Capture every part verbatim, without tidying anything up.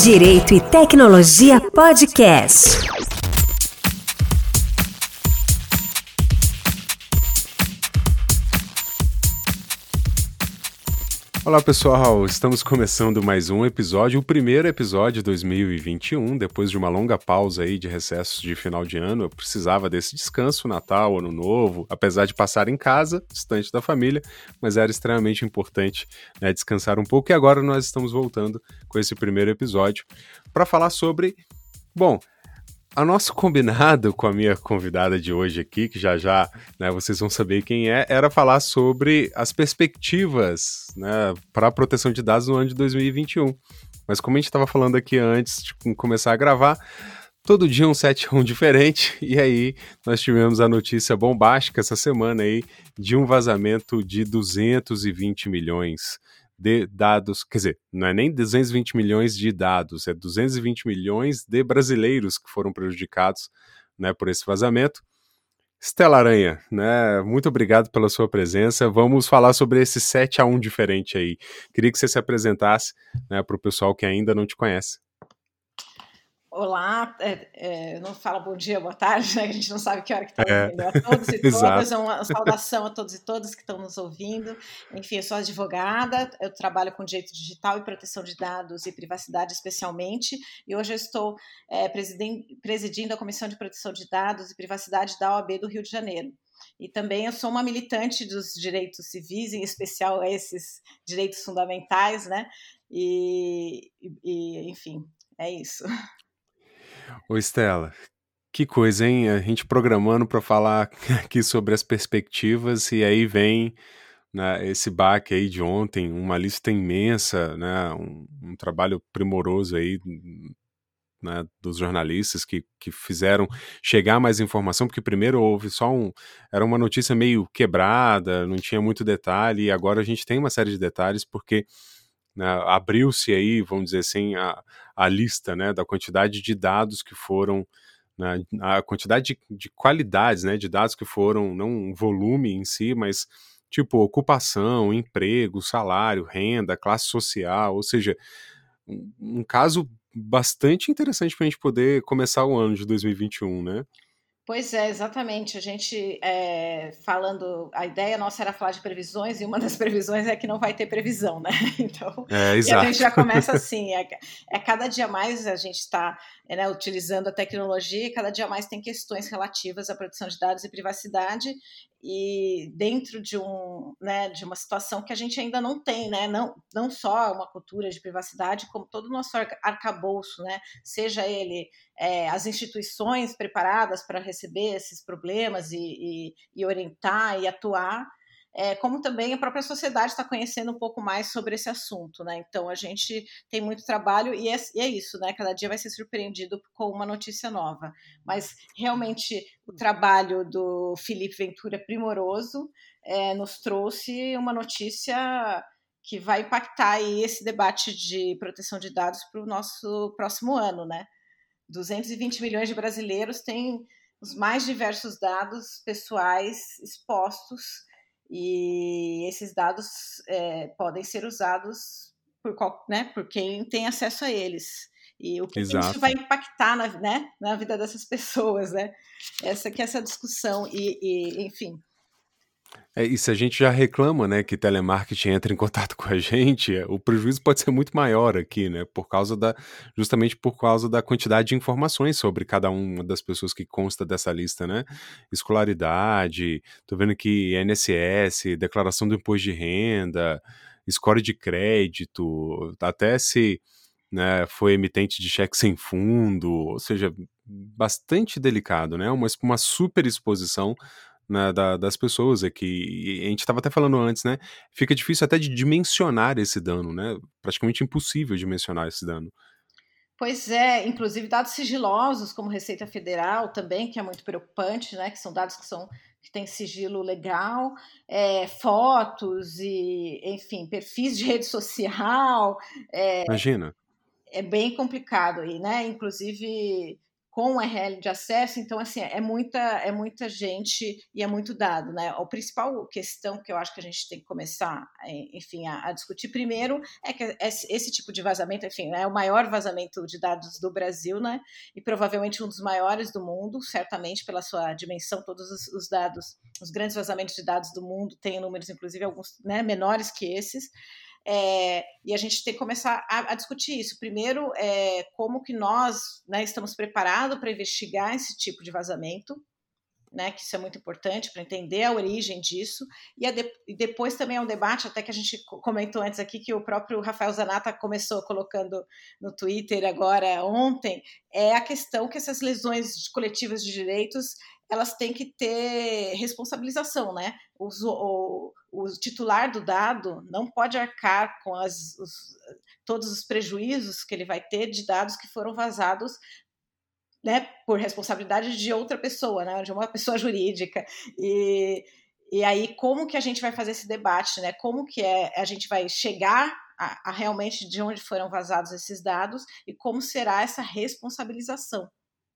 Direito e Tecnologia Podcast. Olá pessoal, estamos começando mais um episódio, o primeiro episódio de dois mil e vinte e um, depois de uma longa pausa aí de recessos de final de ano. Eu precisava desse descanso, Natal, Ano Novo, apesar de passar em casa, distante da família, mas era extremamente importante, né, descansar um pouco, e agora nós estamos voltando com esse primeiro episódio para falar sobre, bom, a nosso combinado com a minha convidada de hoje aqui, que já já, né, vocês vão saber quem é, era falar sobre as perspectivas, né, para a proteção de dados no ano de dois mil e vinte e um. Mas como a gente estava falando aqui antes de começar a gravar, todo dia um sete um diferente, e aí nós tivemos a notícia bombástica essa semana aí de um vazamento de duzentos e vinte milhões de dados, quer dizer, não é nem duzentos e vinte milhões de dados, é duzentos e vinte milhões de brasileiros que foram prejudicados, né, por esse vazamento. Stella Aranha, né, muito obrigado pela sua presença. Vamos falar sobre esse sete a um diferente aí. Queria que você se apresentasse, né, para o pessoal que ainda não te conhece. Olá, é, é, não fala bom dia, boa tarde, né? A gente não sabe que hora que está É. ouvindo. A todos e todas, uma saudação a todos e todas que estão nos ouvindo. Enfim, eu sou advogada, eu trabalho com direito digital e proteção de dados e privacidade especialmente, e hoje eu estou é, presidindo a Comissão de Proteção de Dados e Privacidade da O A B do Rio de Janeiro. E também eu sou uma militante dos direitos civis, em especial esses direitos fundamentais, né? E, e enfim, é isso. Ô Stella, que coisa, hein? A gente programando para falar aqui sobre as perspectivas e aí vem, né, esse baque aí de ontem, uma lista imensa, né, um, um trabalho primoroso aí, né, dos jornalistas que, que fizeram chegar mais informação, porque primeiro houve só um, era uma notícia meio quebrada, não tinha muito detalhe, e agora a gente tem uma série de detalhes porque, né, abriu-se aí, vamos dizer assim, a, a lista, né, da quantidade de dados que foram, né, a quantidade de, de qualidades, né, de dados que foram, não um volume em si, mas tipo ocupação, emprego, salário, renda, classe social, ou seja, um, um caso bastante interessante para a gente poder começar o ano de dois mil e vinte e um, né? Pois é, exatamente. A gente, é, falando, a ideia nossa era falar de previsões, e uma das previsões é que não vai ter previsão, né? Então, é, e a gente já começa assim, é, é cada dia mais a gente está, é, né, utilizando a tecnologia, e cada dia mais tem questões relativas à proteção de dados e privacidade, e dentro de, um, né, de uma situação que a gente ainda não tem, né? Não, não só uma cultura de privacidade, como todo o nosso arcabouço, né? Seja ele é, as instituições preparadas para receber esses problemas e, e, e orientar e atuar, é, como também a própria sociedade está conhecendo um pouco mais sobre esse assunto, né? Então a gente tem muito trabalho e é, e é isso, né? Cada dia vai ser surpreendido com uma notícia nova. Mas realmente o trabalho do Felipe Ventura é primoroso, é, nos trouxe uma notícia que vai impactar aí esse debate de proteção de dados para o nosso próximo ano, né? duzentos e vinte milhões de brasileiros têm os mais diversos dados pessoais expostos, e esses dados é, podem ser usados por, qual, né, por quem tem acesso a eles. E o que, que isso vai impactar na, né, na vida dessas pessoas, né? Essa que é essa discussão, e, e enfim... É, e se a gente já reclama, né, que telemarketing entra em contato com a gente, o prejuízo pode ser muito maior aqui, né, por causa da, justamente por causa da quantidade de informações sobre cada uma das pessoas que consta dessa lista, né, escolaridade, tô vendo aqui I N S S, declaração do imposto de renda, score de crédito, até se, né, foi emitente de cheque sem fundo, ou seja, bastante delicado, né, uma, uma super exposição, né, da, das pessoas aqui, e a gente estava até falando antes, né, fica difícil até de dimensionar esse dano, né, praticamente impossível dimensionar esse dano. Pois é, inclusive dados sigilosos, como Receita Federal também, que é muito preocupante, né, que são dados que, são, que têm sigilo legal, é, fotos e, enfim, perfis de rede social. É, Imagina. É bem complicado aí, né, inclusive... com U R L de acesso, então, assim, é muita, é muita gente e é muito dado, né? A principal questão que eu acho que a gente tem que começar, enfim, a, a discutir primeiro é que esse, esse tipo de vazamento, enfim, é o maior vazamento de dados do Brasil, né? E provavelmente um dos maiores do mundo, certamente pela sua dimensão, todos os, os dados, os grandes vazamentos de dados do mundo têm números, inclusive, alguns, né, menores que esses. É, e a gente tem que começar a, a discutir isso. Primeiro, é, como que nós, né, estamos preparados para investigar esse tipo de vazamento, né, que isso é muito importante para entender a origem disso, e, a de, e depois também é um debate, até que a gente comentou antes aqui, que o próprio Rafael Zanata começou colocando no Twitter agora, ontem, é a questão que essas lesões coletivas de direitos, elas têm que ter responsabilização, né? Os, o, o titular do dado não pode arcar com as, os, todos os prejuízos que ele vai ter de dados que foram vazados, né, por responsabilidade de outra pessoa, né, de uma pessoa jurídica. E, e aí, como que a gente vai fazer esse debate, né? Como que é, a gente vai chegar a, a realmente de onde foram vazados esses dados e como será essa responsabilização?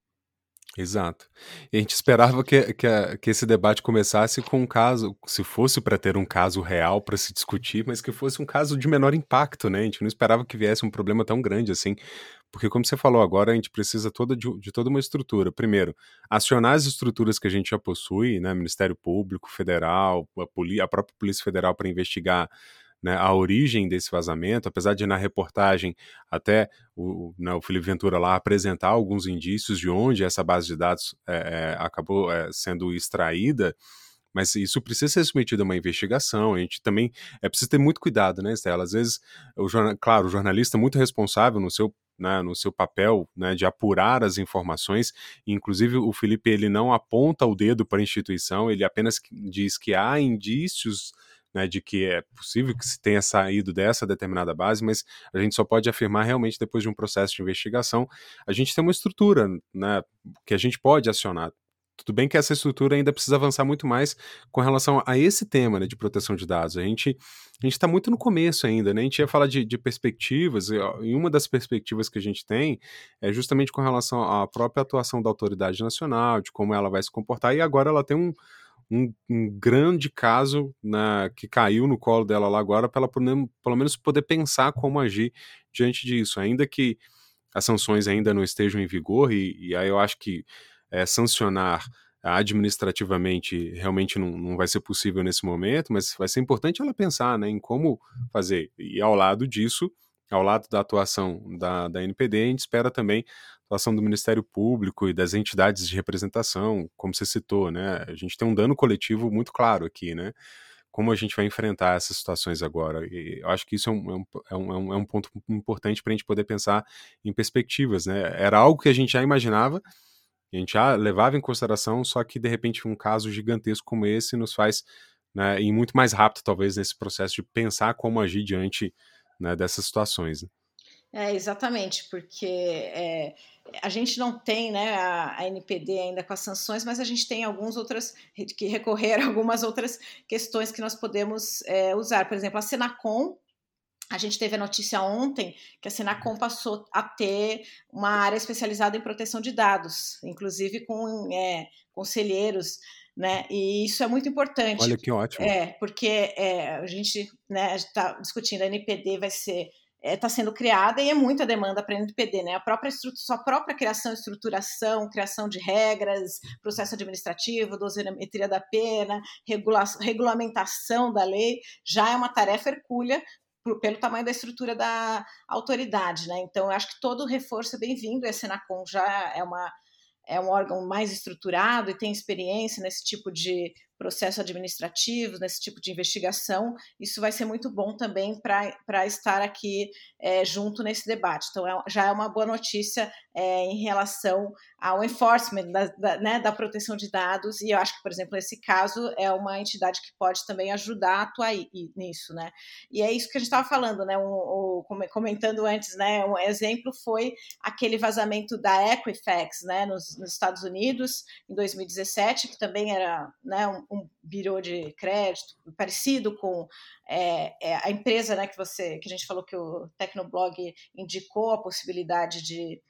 Exato. E a gente esperava que, que, a- que esse debate começasse com um caso, se fosse para ter um caso real para se discutir, mas que fosse um caso de menor impacto, né? A gente não esperava que viesse um problema tão grande assim, porque como você falou agora, a gente precisa toda de, de toda uma estrutura. Primeiro, acionar as estruturas que a gente já possui, né? Ministério Público Federal, a, poli- a própria Polícia Federal para investigar, né, a origem desse vazamento, apesar de na reportagem até o, né, o Felipe Ventura lá apresentar alguns indícios de onde essa base de dados é, é, acabou é, sendo extraída, mas isso precisa ser submetido a uma investigação. A gente também é preciso ter muito cuidado, né, Estela? Às vezes, o jornal, claro, o jornalista é muito responsável no seu né, no seu papel, né, de apurar as informações, inclusive o Felipe ele não aponta o dedo para a instituição, ele apenas diz que há indícios, né, de que é possível que se tenha saído dessa determinada base, mas a gente só pode afirmar realmente depois de um processo de investigação. A gente tem uma estrutura, né, que a gente pode acionar. Tudo bem que essa estrutura ainda precisa avançar muito mais com relação a esse tema, né, de proteção de dados. A gente a gente está muito no começo ainda, né? A gente ia falar de, de perspectivas, e, ó, e uma das perspectivas que a gente tem é justamente com relação à própria atuação da autoridade nacional, de como ela vai se comportar, e agora ela tem um, um, um grande caso, né, que caiu no colo dela lá agora, para ela pelo pelo menos poder pensar como agir diante disso, ainda que as sanções ainda não estejam em vigor, e, e aí eu acho que é, sancionar administrativamente realmente não, não vai ser possível nesse momento, mas vai ser importante ela pensar, né, em como fazer. E ao lado disso, ao lado da atuação da, da N P D, a gente espera também a atuação do Ministério Público e das entidades de representação, como você citou, né? A gente tem um dano coletivo muito claro aqui, né? Como a gente vai enfrentar essas situações agora? E eu acho que isso é um, é um, é um, é um ponto importante para a gente poder pensar em perspectivas, né? Era algo que a gente já imaginava, a gente já levava em consideração, só que de repente um caso gigantesco como esse nos faz, né, ir muito mais rápido talvez nesse processo de pensar como agir diante, né, dessas situações. Né? É, exatamente, porque é, a gente não tem, né, a, a N P D ainda com as sanções, mas a gente tem algumas outras, que recorrer a algumas outras questões que nós podemos é, usar. Por exemplo, a Senacom, a gente teve a notícia ontem que a Senacom passou a ter uma área especializada em proteção de dados, inclusive com é, conselheiros, né? E isso é muito importante. Olha que ótimo. É, porque é, a gente né, está discutindo, a N P D vai ser está é, sendo criada e é muita demanda para a N P D, né? A própria sua própria criação, estruturação, criação de regras, processo administrativo, dosimetria da pena, regula regulamentação da lei, já é uma tarefa hercúlea pelo tamanho da estrutura da autoridade, né? Então, eu acho que todo reforço é bem-vindo, e a Senacom já é uma é um órgão mais estruturado e tem experiência nesse tipo de processo administrativo, nesse tipo de investigação, isso vai ser muito bom também para estar aqui é, junto nesse debate. Então, é, já é uma boa notícia é, em relação ao enforcement da, da, né, da proteção de dados, e eu acho que, por exemplo, esse caso é uma entidade que pode também ajudar a atuar nisso, né? E é isso que a gente estava falando, né? Um, um, comentando antes, né? Um exemplo foi aquele vazamento da Equifax, né, nos, nos Estados Unidos, em dois mil e dezessete, que também era né, um, um birô de crédito parecido com é, é, a empresa né, que, você, que a gente falou que o Tecnoblog indicou a possibilidade de,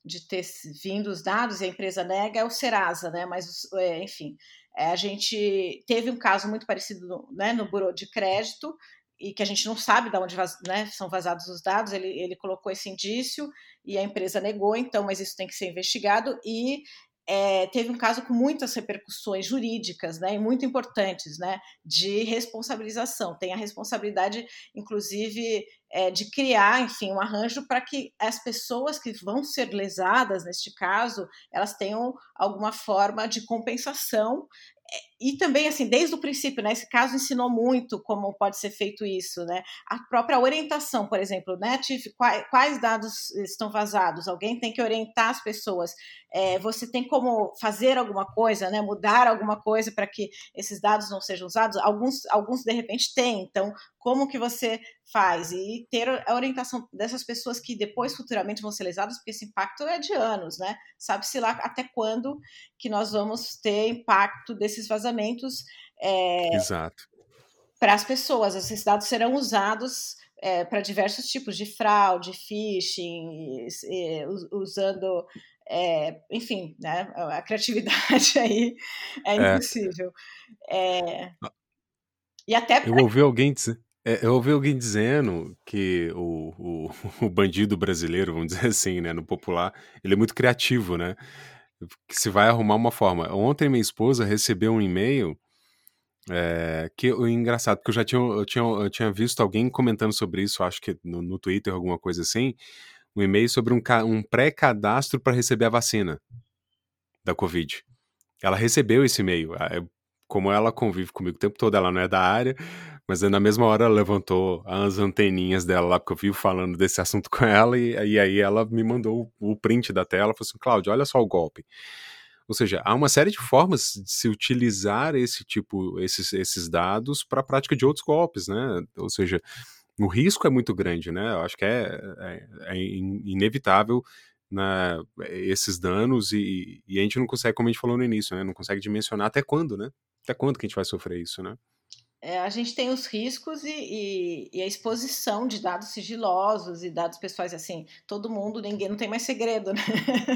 de ter vindo os dados e a empresa nega é o Serasa, né? Mas, é, enfim, é, a gente teve um caso muito parecido no, né, no Bureau de Crédito, e que a gente não sabe de onde vaz, né, são vazados os dados, ele, ele colocou esse indício e a empresa negou, então, mas isso tem que ser investigado, e é, teve um caso com muitas repercussões jurídicas, né, e muito importantes, né, de responsabilização. Tem a responsabilidade, inclusive, é, de criar, enfim, um arranjo para que as pessoas que vão ser lesadas, neste caso, elas tenham alguma forma de compensação. E também, assim, desde o princípio, né, esse caso ensinou muito como pode ser feito isso, né? A própria orientação, por exemplo, né, Tiff, quais, quais dados estão vazados? Alguém tem que orientar as pessoas. É, você tem como fazer alguma coisa, né, mudar alguma coisa para que esses dados não sejam usados? Alguns, alguns de repente, têm. Então, como que você faz? E ter a orientação dessas pessoas que depois, futuramente, vão ser lesadas, porque esse impacto é de anos, né? Sabe-se lá até quando que nós vamos ter impacto desses vazamentos é, Exato. para as pessoas. Esses dados serão usados é, para diversos tipos de fraude, phishing, é, usando, é, enfim, né, a criatividade aí é impossível. É, e até Eu ouvi alguém dizer, é, eu ouvi alguém dizendo que o, o, o bandido brasileiro, vamos dizer assim, né, no popular, ele é muito criativo, né? Que se vai arrumar uma forma. Ontem minha esposa recebeu um e-mail é, que o engraçado, porque eu já tinha, eu tinha, eu tinha visto alguém comentando sobre isso, acho que no, no Twitter, alguma coisa assim, um e-mail sobre um, um pré-cadastro para receber a vacina da Covid. Ela recebeu esse e-mail. Como ela convive comigo o tempo todo, ela não é da área, mas na mesma hora ela levantou as anteninhas dela lá, porque eu vivo falando desse assunto com ela, e, e aí ela me mandou o, o print da tela, falou assim, Cláudio, olha só o golpe. Ou seja, há uma série de formas de se utilizar esse tipo, esses, esses dados para a prática de outros golpes, né? Ou seja, o risco é muito grande, né? Eu acho que é, é, é inevitável, né, esses danos e, e a gente não consegue, como a gente falou no início, né? Não consegue dimensionar até quando, né? Até quando que a gente vai sofrer isso, né? É, a gente tem os riscos e, e, e a exposição de dados sigilosos e dados pessoais, assim, todo mundo, ninguém, não tem mais segredo, né?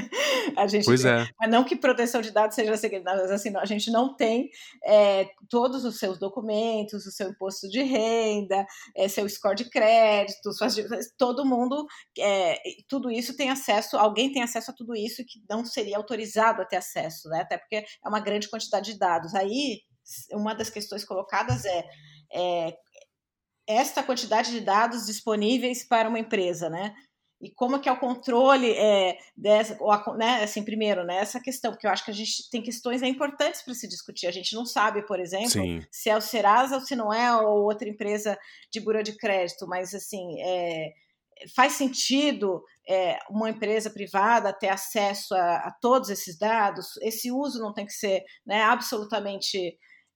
A gente Pois tem, é. mas não que proteção de dados seja segredo, mas assim, a gente não tem é, todos os seus documentos, o seu imposto de renda, é, seu score de crédito, suas, todo mundo, é, tudo isso tem acesso, alguém tem acesso a tudo isso que não seria autorizado a ter acesso, né? Até porque é uma grande quantidade de dados. Aí, uma das questões colocadas é, é esta quantidade de dados disponíveis para uma empresa, né? E como que é o controle é, dessa, né, assim, primeiro, né, essa questão, porque eu acho que a gente tem questões importantes para se discutir. A gente não sabe, por exemplo, Sim. se é o Serasa ou se não é, ou outra empresa de bureau de crédito, mas, assim, é, faz sentido é, uma empresa privada ter acesso a, a todos esses dados? Esse uso não tem que ser, né, absolutamente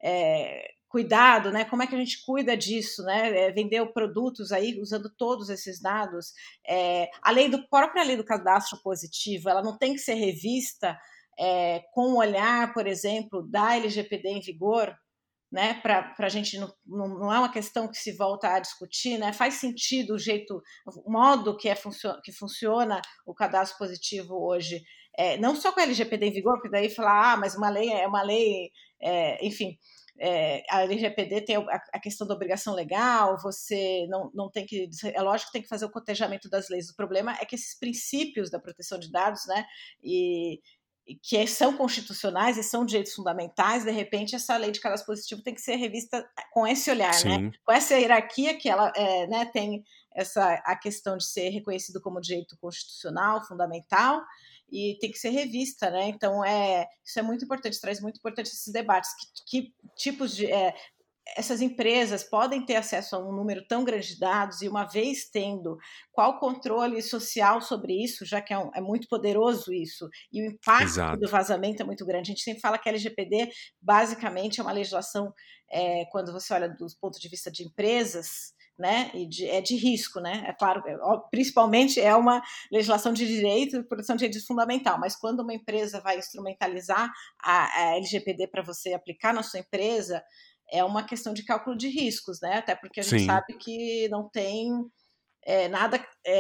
é, cuidado, né? Como é que a gente cuida disso, né? É, vender produtos aí usando todos esses dados. É, a lei do própria lei do cadastro positivo, ela não tem que ser revista é, com o olhar, por exemplo, da L G P D em vigor, né? Para a gente não, não, não é uma questão que se volta a discutir, né? Faz sentido o jeito, o modo que, é, que funciona o cadastro positivo hoje, é, não só com a L G P D em vigor, porque daí falar, ah, mas uma lei é uma lei, é, enfim. É, a L G P D tem a, a questão da obrigação legal, você não, não tem que, é lógico que tem que fazer o cotejamento das leis. O problema é que esses princípios da proteção de dados, né, e, e que são constitucionais e são direitos fundamentais, de repente essa lei de cadastro positivo tem que ser revista com esse olhar, Sim. né, com essa hierarquia que ela é, né, tem essa, a questão de ser reconhecido como direito constitucional, fundamental, e tem que ser revista, né? Então, é, isso é muito importante, traz muito importante esses debates. Que, que tipos de... É, essas empresas podem ter acesso a um número tão grande de dados e, uma vez tendo, qual o controle social sobre isso, já que é, um, é muito poderoso isso, e o impacto Exato. Do vazamento é muito grande. A gente sempre fala que a L G P D, basicamente, é uma legislação, é, quando você olha do ponto de vista de empresas, né, e de, é de risco, né, é claro, é, principalmente é uma legislação de direito e proteção de direitos fundamental, mas quando uma empresa vai instrumentalizar a, a L G P D para você aplicar na sua empresa, é uma questão de cálculo de riscos, né, até porque a gente Sim. sabe que não tem é, nada,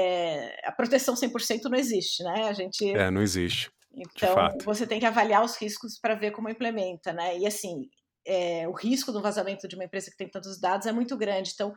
é, a proteção cem por cento não existe, né? A gente... É, não existe, de Então, fato. você tem que avaliar os riscos para ver como implementa, né? E assim, é, o risco do vazamento de uma empresa que tem tantos dados é muito grande. Então,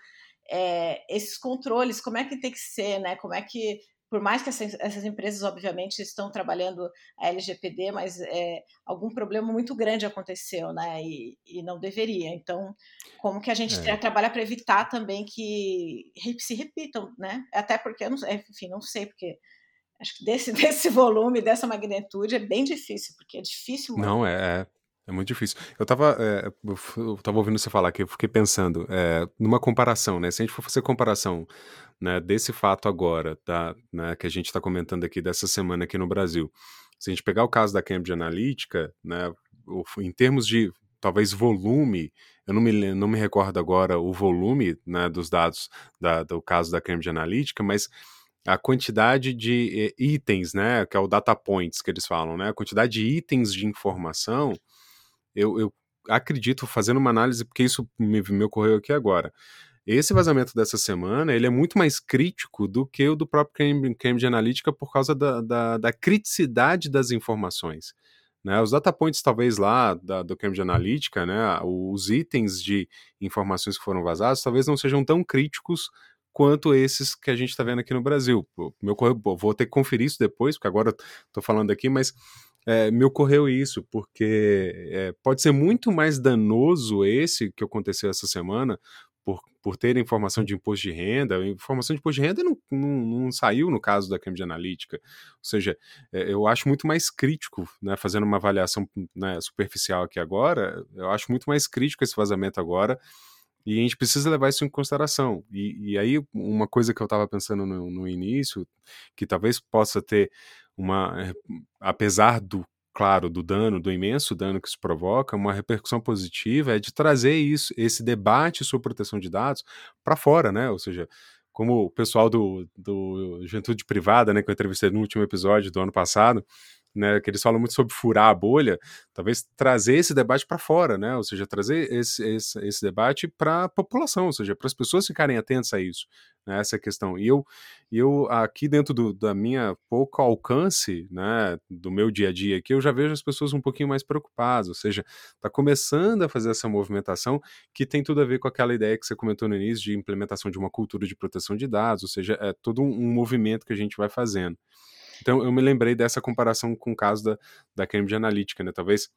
é, esses controles, como é que tem que ser, né? Como é que, por mais que essas, essas empresas, obviamente, estão trabalhando a L G P D, mas é, algum problema muito grande aconteceu, né? E, e não deveria. Então, como que a gente É. trabalha para evitar também que se repitam, né? Até porque, eu não, enfim, não sei, porque acho que desse, desse volume, dessa magnitude, é bem difícil, porque é difícil manter. Não, é, é, é muito difícil. Eu tava, é, eu tava ouvindo você falar aqui, eu fiquei pensando, é, numa comparação, né? Se a gente for fazer comparação, né, desse fato agora, tá, né, que a gente está comentando aqui dessa semana aqui no Brasil, se a gente pegar o caso da Cambridge Analytica, né, em termos de talvez volume, eu não me, não me recordo agora o volume, né, dos dados da, do caso da Cambridge Analytica, mas a quantidade de eh, itens, né, que é o data points que eles falam, né, a quantidade de itens de informação, eu, eu acredito, fazendo uma análise, porque isso me, me ocorreu aqui agora, esse vazamento dessa semana, ele é muito mais crítico do que o do próprio Cambridge, Cambridge Analytica por causa da, da, da criticidade das informações. Né? Os data points, talvez lá, da, do Cambridge Analytica, né, os itens de informações que foram vazados, talvez não sejam tão críticos quanto esses que a gente está vendo aqui no Brasil. Meu, vou ter que conferir isso depois, porque agora estou falando aqui, mas é, me ocorreu isso, porque é, pode ser muito mais danoso esse que aconteceu essa semana, por, por ter informação de imposto de renda. A informação de imposto de renda não, não, não saiu no caso da Cambridge Analytica. Ou seja, é, eu acho muito mais crítico, né, fazendo uma avaliação, né, superficial aqui agora, eu acho muito mais crítico esse vazamento agora, e a gente precisa levar isso em consideração. E, e aí, uma coisa que eu estava pensando no, no início, que talvez possa ter uma, apesar do, claro, do dano, do imenso dano que isso provoca, uma repercussão positiva é de trazer isso, esse debate sobre proteção de dados para fora, né? Ou seja, como o pessoal do, do Juventude Privada, né, que eu entrevistei no último episódio do ano passado, né, que eles falam muito sobre furar a bolha, talvez trazer esse debate para fora, né, ou seja, trazer esse, esse, esse debate para a população, ou seja, para as pessoas ficarem atentas a isso, né, essa questão. E eu, eu aqui dentro do, da minha pouco alcance, né, do meu dia a dia aqui, eu já vejo as pessoas um pouquinho mais preocupadas, ou seja, está começando a fazer essa movimentação que tem tudo a ver com aquela ideia que você comentou no início de implementação de uma cultura de proteção de dados, ou seja, é todo um, um movimento que a gente vai fazendo. Então, eu me lembrei dessa comparação com o caso da, da Cambridge Analytica, né? Talvez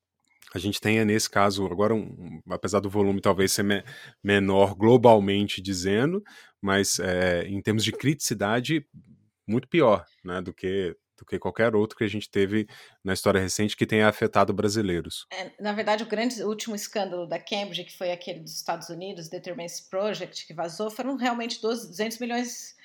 a gente tenha, nesse caso, agora, um, um, apesar do volume talvez ser me, menor globalmente dizendo, mas é, em termos de criticidade, muito pior, né? Do que, do que qualquer outro que a gente teve na história recente que tenha afetado brasileiros. É, na verdade, o grande o último escândalo da Cambridge, que foi aquele dos Estados Unidos, Determinants Project, que vazou, foram realmente duzentos milhões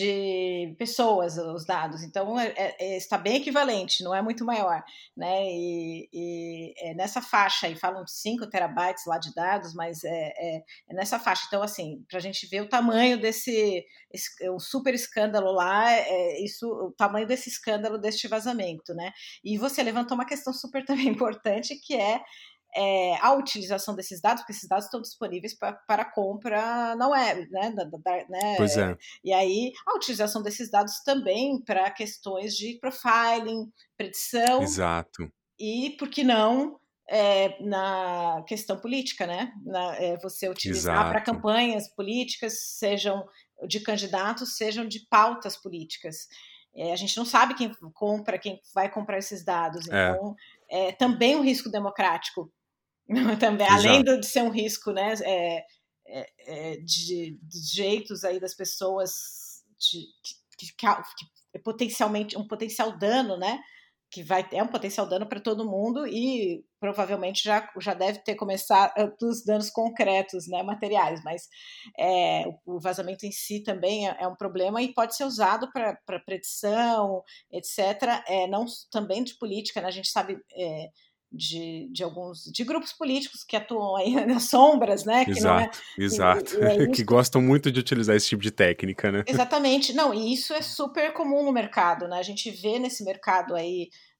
de pessoas os dados, então é, é, está bem equivalente, não é muito maior, né? E, e é nessa faixa aí, falam de cinco terabytes lá de dados, mas é, é, é nessa faixa. Então, assim, para a gente ver o tamanho desse esse, um super escândalo lá, é, isso, o tamanho desse escândalo, deste vazamento, né? E você levantou uma questão super também importante, que é É, a utilização desses dados, porque esses dados estão disponíveis pra, para compra na web, né? Da, da, né? Pois é. E aí, a utilização desses dados também para questões de profiling, predição. Exato. E, por que não, é, na questão política, né? Na, é, você utilizar para campanhas políticas, sejam de candidatos, sejam de pautas políticas. É, a gente não sabe quem compra, quem vai comprar esses dados. Então, é, é também um risco democrático. Também, além de ser um risco, né, é, é, de, de jeitos aí das pessoas de, que, que, que é potencialmente um potencial dano, né, que vai é um potencial dano para todo mundo e provavelmente já, já deve ter começado os danos concretos, né, materiais, mas é, o, o vazamento em si também é, é um problema e pode ser usado para predição, etcétera. É, não também de política, né, a gente sabe é, De, de alguns de grupos políticos que atuam aí nas sombras, né? Que exato, não é, exato. E, e é isso... que gostam muito de utilizar esse tipo de técnica, né? Exatamente. Não, e isso é super comum no mercado, né? A gente vê nesse mercado aí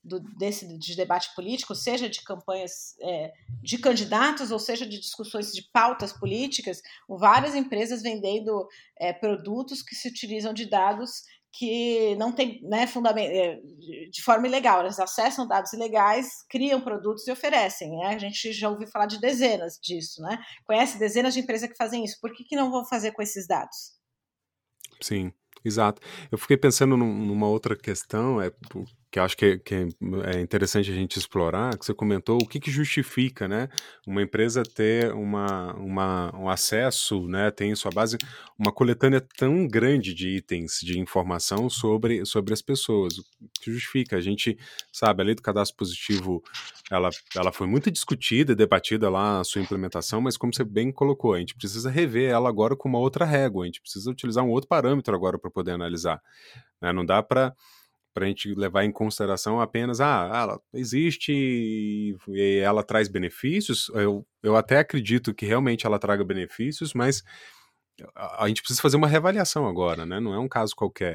do, desse de debate político, seja de campanhas é, de candidatos, ou seja de discussões de pautas políticas, várias empresas vendendo é, produtos que se utilizam de dados que não tem, né, fundamento, de forma ilegal, eles acessam dados ilegais, criam produtos e oferecem, né? A gente já ouviu falar de dezenas disso, né? Conhece dezenas de empresas que fazem isso, por que, que não vão fazer com esses dados? Sim, exato. Eu fiquei pensando num, numa outra questão, é, que eu acho que, que é interessante a gente explorar, que você comentou, o que, que justifica, né, uma empresa ter uma, uma, um acesso, né, tem em sua base uma coletânea tão grande de itens de informação sobre, sobre as pessoas. O que justifica? A gente sabe, a lei do cadastro positivo, ela, ela foi muito discutida e debatida lá a sua implementação, mas como você bem colocou, a gente precisa rever ela agora com uma outra régua, a gente precisa utilizar um outro parâmetro agora para poder analisar, né? Não dá para para a gente levar em consideração apenas, ah, ela existe e, e ela traz benefícios. Eu, eu até acredito que realmente ela traga benefícios, mas a, a gente precisa fazer uma reavaliação agora, né? Não é um caso qualquer.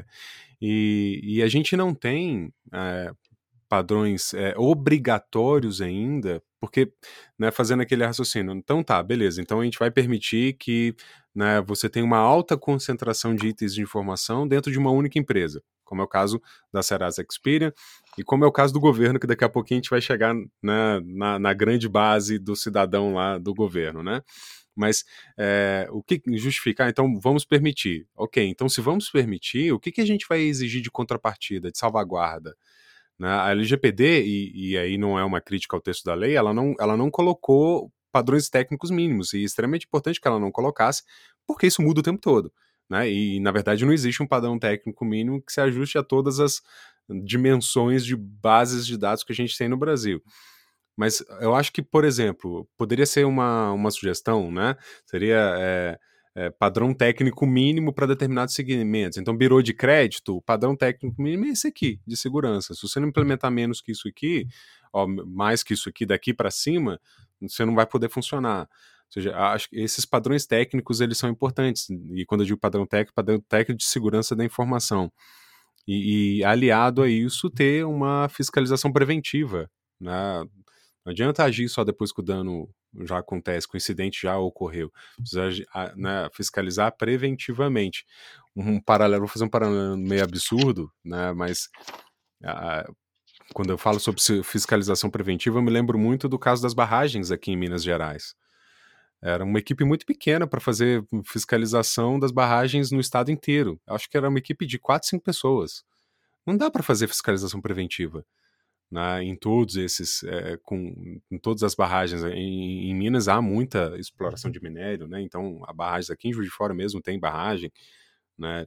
E, e a gente não tem é, padrões é, obrigatórios ainda, porque, né, fazendo aquele raciocínio, então tá, beleza, então a gente vai permitir que, né, você tenha uma alta concentração de itens de informação dentro de uma única empresa, como é o caso da Serasa Experian, e como é o caso do governo, que daqui a pouquinho a gente vai chegar, né, na, na grande base do cidadão lá do governo, né? Mas é, o que justificar? Ah, então vamos permitir. Ok, então se vamos permitir, o que, que a gente vai exigir de contrapartida, de salvaguarda? A L G P D, e, e aí não é uma crítica ao texto da lei, ela não, ela não colocou padrões técnicos mínimos, e é extremamente importante que ela não colocasse, porque isso muda o tempo todo, né? E, na verdade, não existe um padrão técnico mínimo que se ajuste a todas as dimensões de bases de dados que a gente tem no Brasil. Mas eu acho que, por exemplo, poderia ser uma, uma sugestão, né? Seria... É, É, padrão técnico mínimo para determinados segmentos. Então, birô de crédito, o padrão técnico mínimo é esse aqui, de segurança. Se você não implementar menos que isso aqui, ó, mais que isso aqui daqui para cima, você não vai poder funcionar. Ou seja, acho que esses padrões técnicos, eles são importantes. E quando eu digo padrão técnico, padrão técnico de segurança da informação. E, e aliado a isso, ter uma fiscalização preventiva, né? Não adianta agir só depois que o dano já acontece, que o incidente já ocorreu. Precisa, né, fiscalizar preventivamente. Um paralelo, vou fazer um paralelo meio absurdo, né, mas uh, quando eu falo sobre fiscalização preventiva, eu me lembro muito do caso das barragens aqui em Minas Gerais. Era uma equipe muito pequena para fazer fiscalização das barragens no estado inteiro. Acho que era uma equipe de quatro, cinco pessoas. Não dá para fazer fiscalização preventiva. Né, em todos esses, é, com, em todas as barragens, em, em Minas há muita exploração de minério, né, então a barragem aqui em Juiz de Fora mesmo tem barragem, né,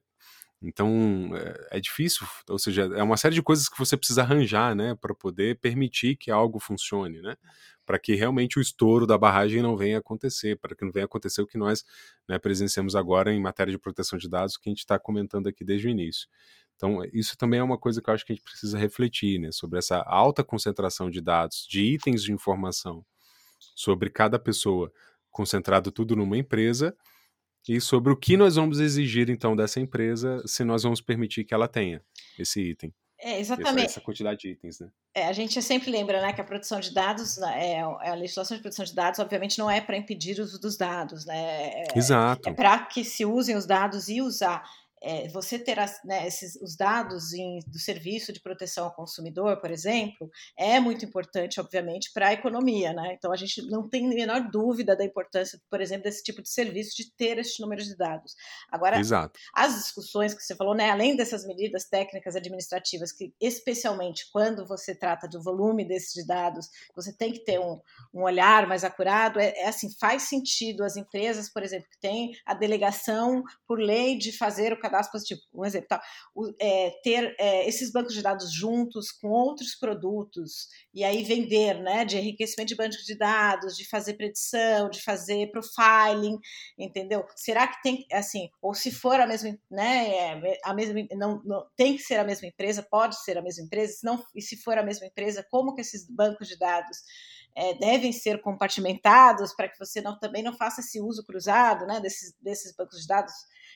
então é, é difícil, ou seja, é uma série de coisas que você precisa arranjar, né, para poder permitir que algo funcione, né, para que realmente o estouro da barragem não venha acontecer, para que não venha acontecer o que nós, né, presenciamos agora em matéria de proteção de dados, que a gente está comentando aqui desde o início. Então, isso também é uma coisa que eu acho que a gente precisa refletir, né, sobre essa alta concentração de dados, de itens de informação sobre cada pessoa, concentrado tudo numa empresa, e sobre o que nós vamos exigir, então, dessa empresa, se nós vamos permitir que ela tenha esse item. É, exatamente. Essa, essa quantidade de itens, né? É, a gente sempre lembra, né, que a produção de dados, é, a legislação de produção de dados, obviamente, não é para impedir o uso dos dados, né? É, Exato. É para que se usem os dados e usar. É, você ter as, né, esses, os dados em, do serviço de proteção ao consumidor, por exemplo, é muito importante, obviamente, para a economia, né? Então, a gente não tem a menor dúvida da importância, por exemplo, desse tipo de serviço, de ter esse número de dados. Agora, Exato. As discussões que você falou, né, além dessas medidas técnicas administrativas, que especialmente quando você trata do volume desses dados, você tem que ter um, um olhar mais acurado, é, é assim, faz sentido as empresas, por exemplo, que têm a delegação por lei de fazer o cadastro positivo, um exemplo, tá? o, é, ter é, esses bancos de dados juntos com outros produtos e aí vender, né, de enriquecimento de bancos de dados, de fazer predição, de fazer profiling, entendeu? Será que tem, assim, ou se for a mesma, né, a mesma, não, não tem que ser a mesma empresa, pode ser a mesma empresa, se não, e se for a mesma empresa, como que esses bancos de dados é, devem ser compartimentados para que você não, também não faça esse uso cruzado, né, desses, desses bancos de dados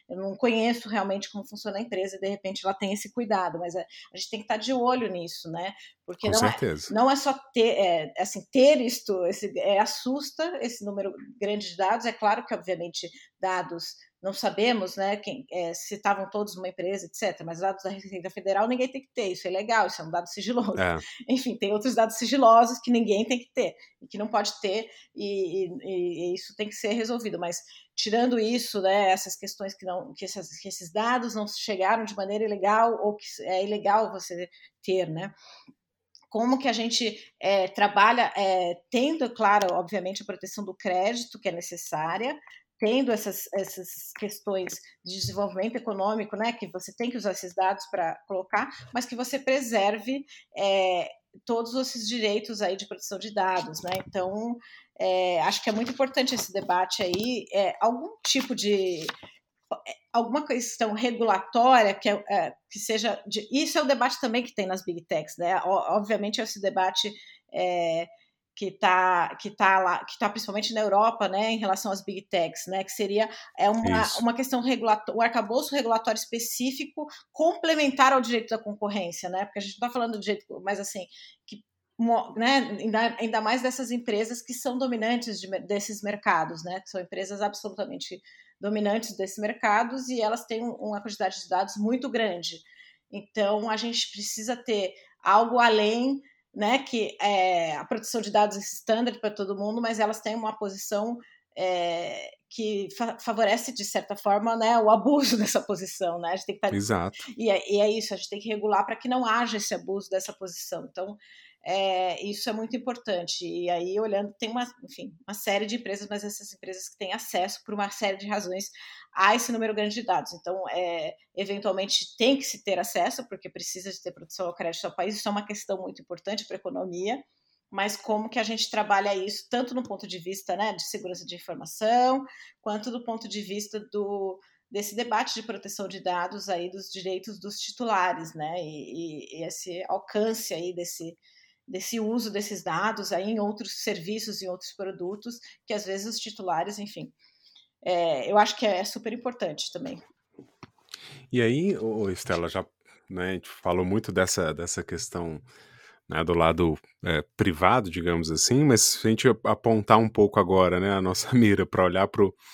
eu não conheço realmente como funciona a empresa e de repente ela tem esse cuidado, mas a, a gente tem que estar de olho nisso, né? Porque Com não certeza. é, não é só ter, é, assim, ter isto, esse, é, assusta esse número grande de dados, é claro que obviamente dados não sabemos, né, quem, é, se estavam todos numa empresa, etcétera, mas dados da Receita Federal ninguém tem que ter, isso é legal, isso é um dado sigiloso. É. Enfim, tem outros dados sigilosos que ninguém tem que ter, e que não pode ter, e, e, e isso tem que ser resolvido, mas tirando isso, né, essas questões que, não, que, essas, que esses dados não chegaram de maneira ilegal, ou que é ilegal você ter, né, como que a gente é, trabalha, é, tendo, claro, obviamente, a proteção do crédito, que é necessária, tendo essas, essas questões de desenvolvimento econômico, né, que você tem que usar esses dados para colocar, mas que você preserve é, todos esses direitos aí de proteção de dados, né? Então, é, acho que é muito importante esse debate aí, é, algum tipo de alguma questão regulatória que, é, é, que seja... De, isso é o debate também que tem nas Big Techs, né? Obviamente, esse debate é, que está que tá lá, que tá principalmente na Europa, né, em relação às Big Techs, né, que seria é uma, uma questão regulatória, um arcabouço regulatório específico complementar ao direito da concorrência, né? Porque a gente não está falando do direito, mas assim, que né, ainda, ainda mais dessas empresas que são dominantes de, desses mercados, né, que são empresas absolutamente dominantes desses mercados e elas têm uma quantidade de dados muito grande. Então, a gente precisa ter algo além, né, que é a proteção de dados standard para todo mundo, mas elas têm uma posição é, que fa favorece, de certa forma, né, o abuso dessa posição, né? A gente tem que estar... Exato. E é, e é isso, a gente tem que regular para que não haja esse abuso dessa posição. Então, é, isso é muito importante. E aí, olhando, tem uma, enfim, uma série de empresas, mas essas empresas que têm acesso, por uma série de razões, a esse número grande de dados. Então, é, eventualmente, tem que se ter acesso, porque precisa de ter proteção ao crédito ao país. Isso é uma questão muito importante para a economia, mas como que a gente trabalha isso, tanto no ponto de vista, né, de segurança de informação, quanto do ponto de vista do, desse debate de proteção de dados aí, dos direitos dos titulares, né, e, e, e esse alcance aí desse, desse uso desses dados aí em outros serviços e outros produtos, que às vezes os titulares, enfim, é, eu acho que é super importante também. E aí, ô, Estela, já, né, a gente falou muito dessa, dessa questão, né, do lado é, privado, digamos assim, mas se a gente apontar um pouco agora, né, a nossa mira para olhar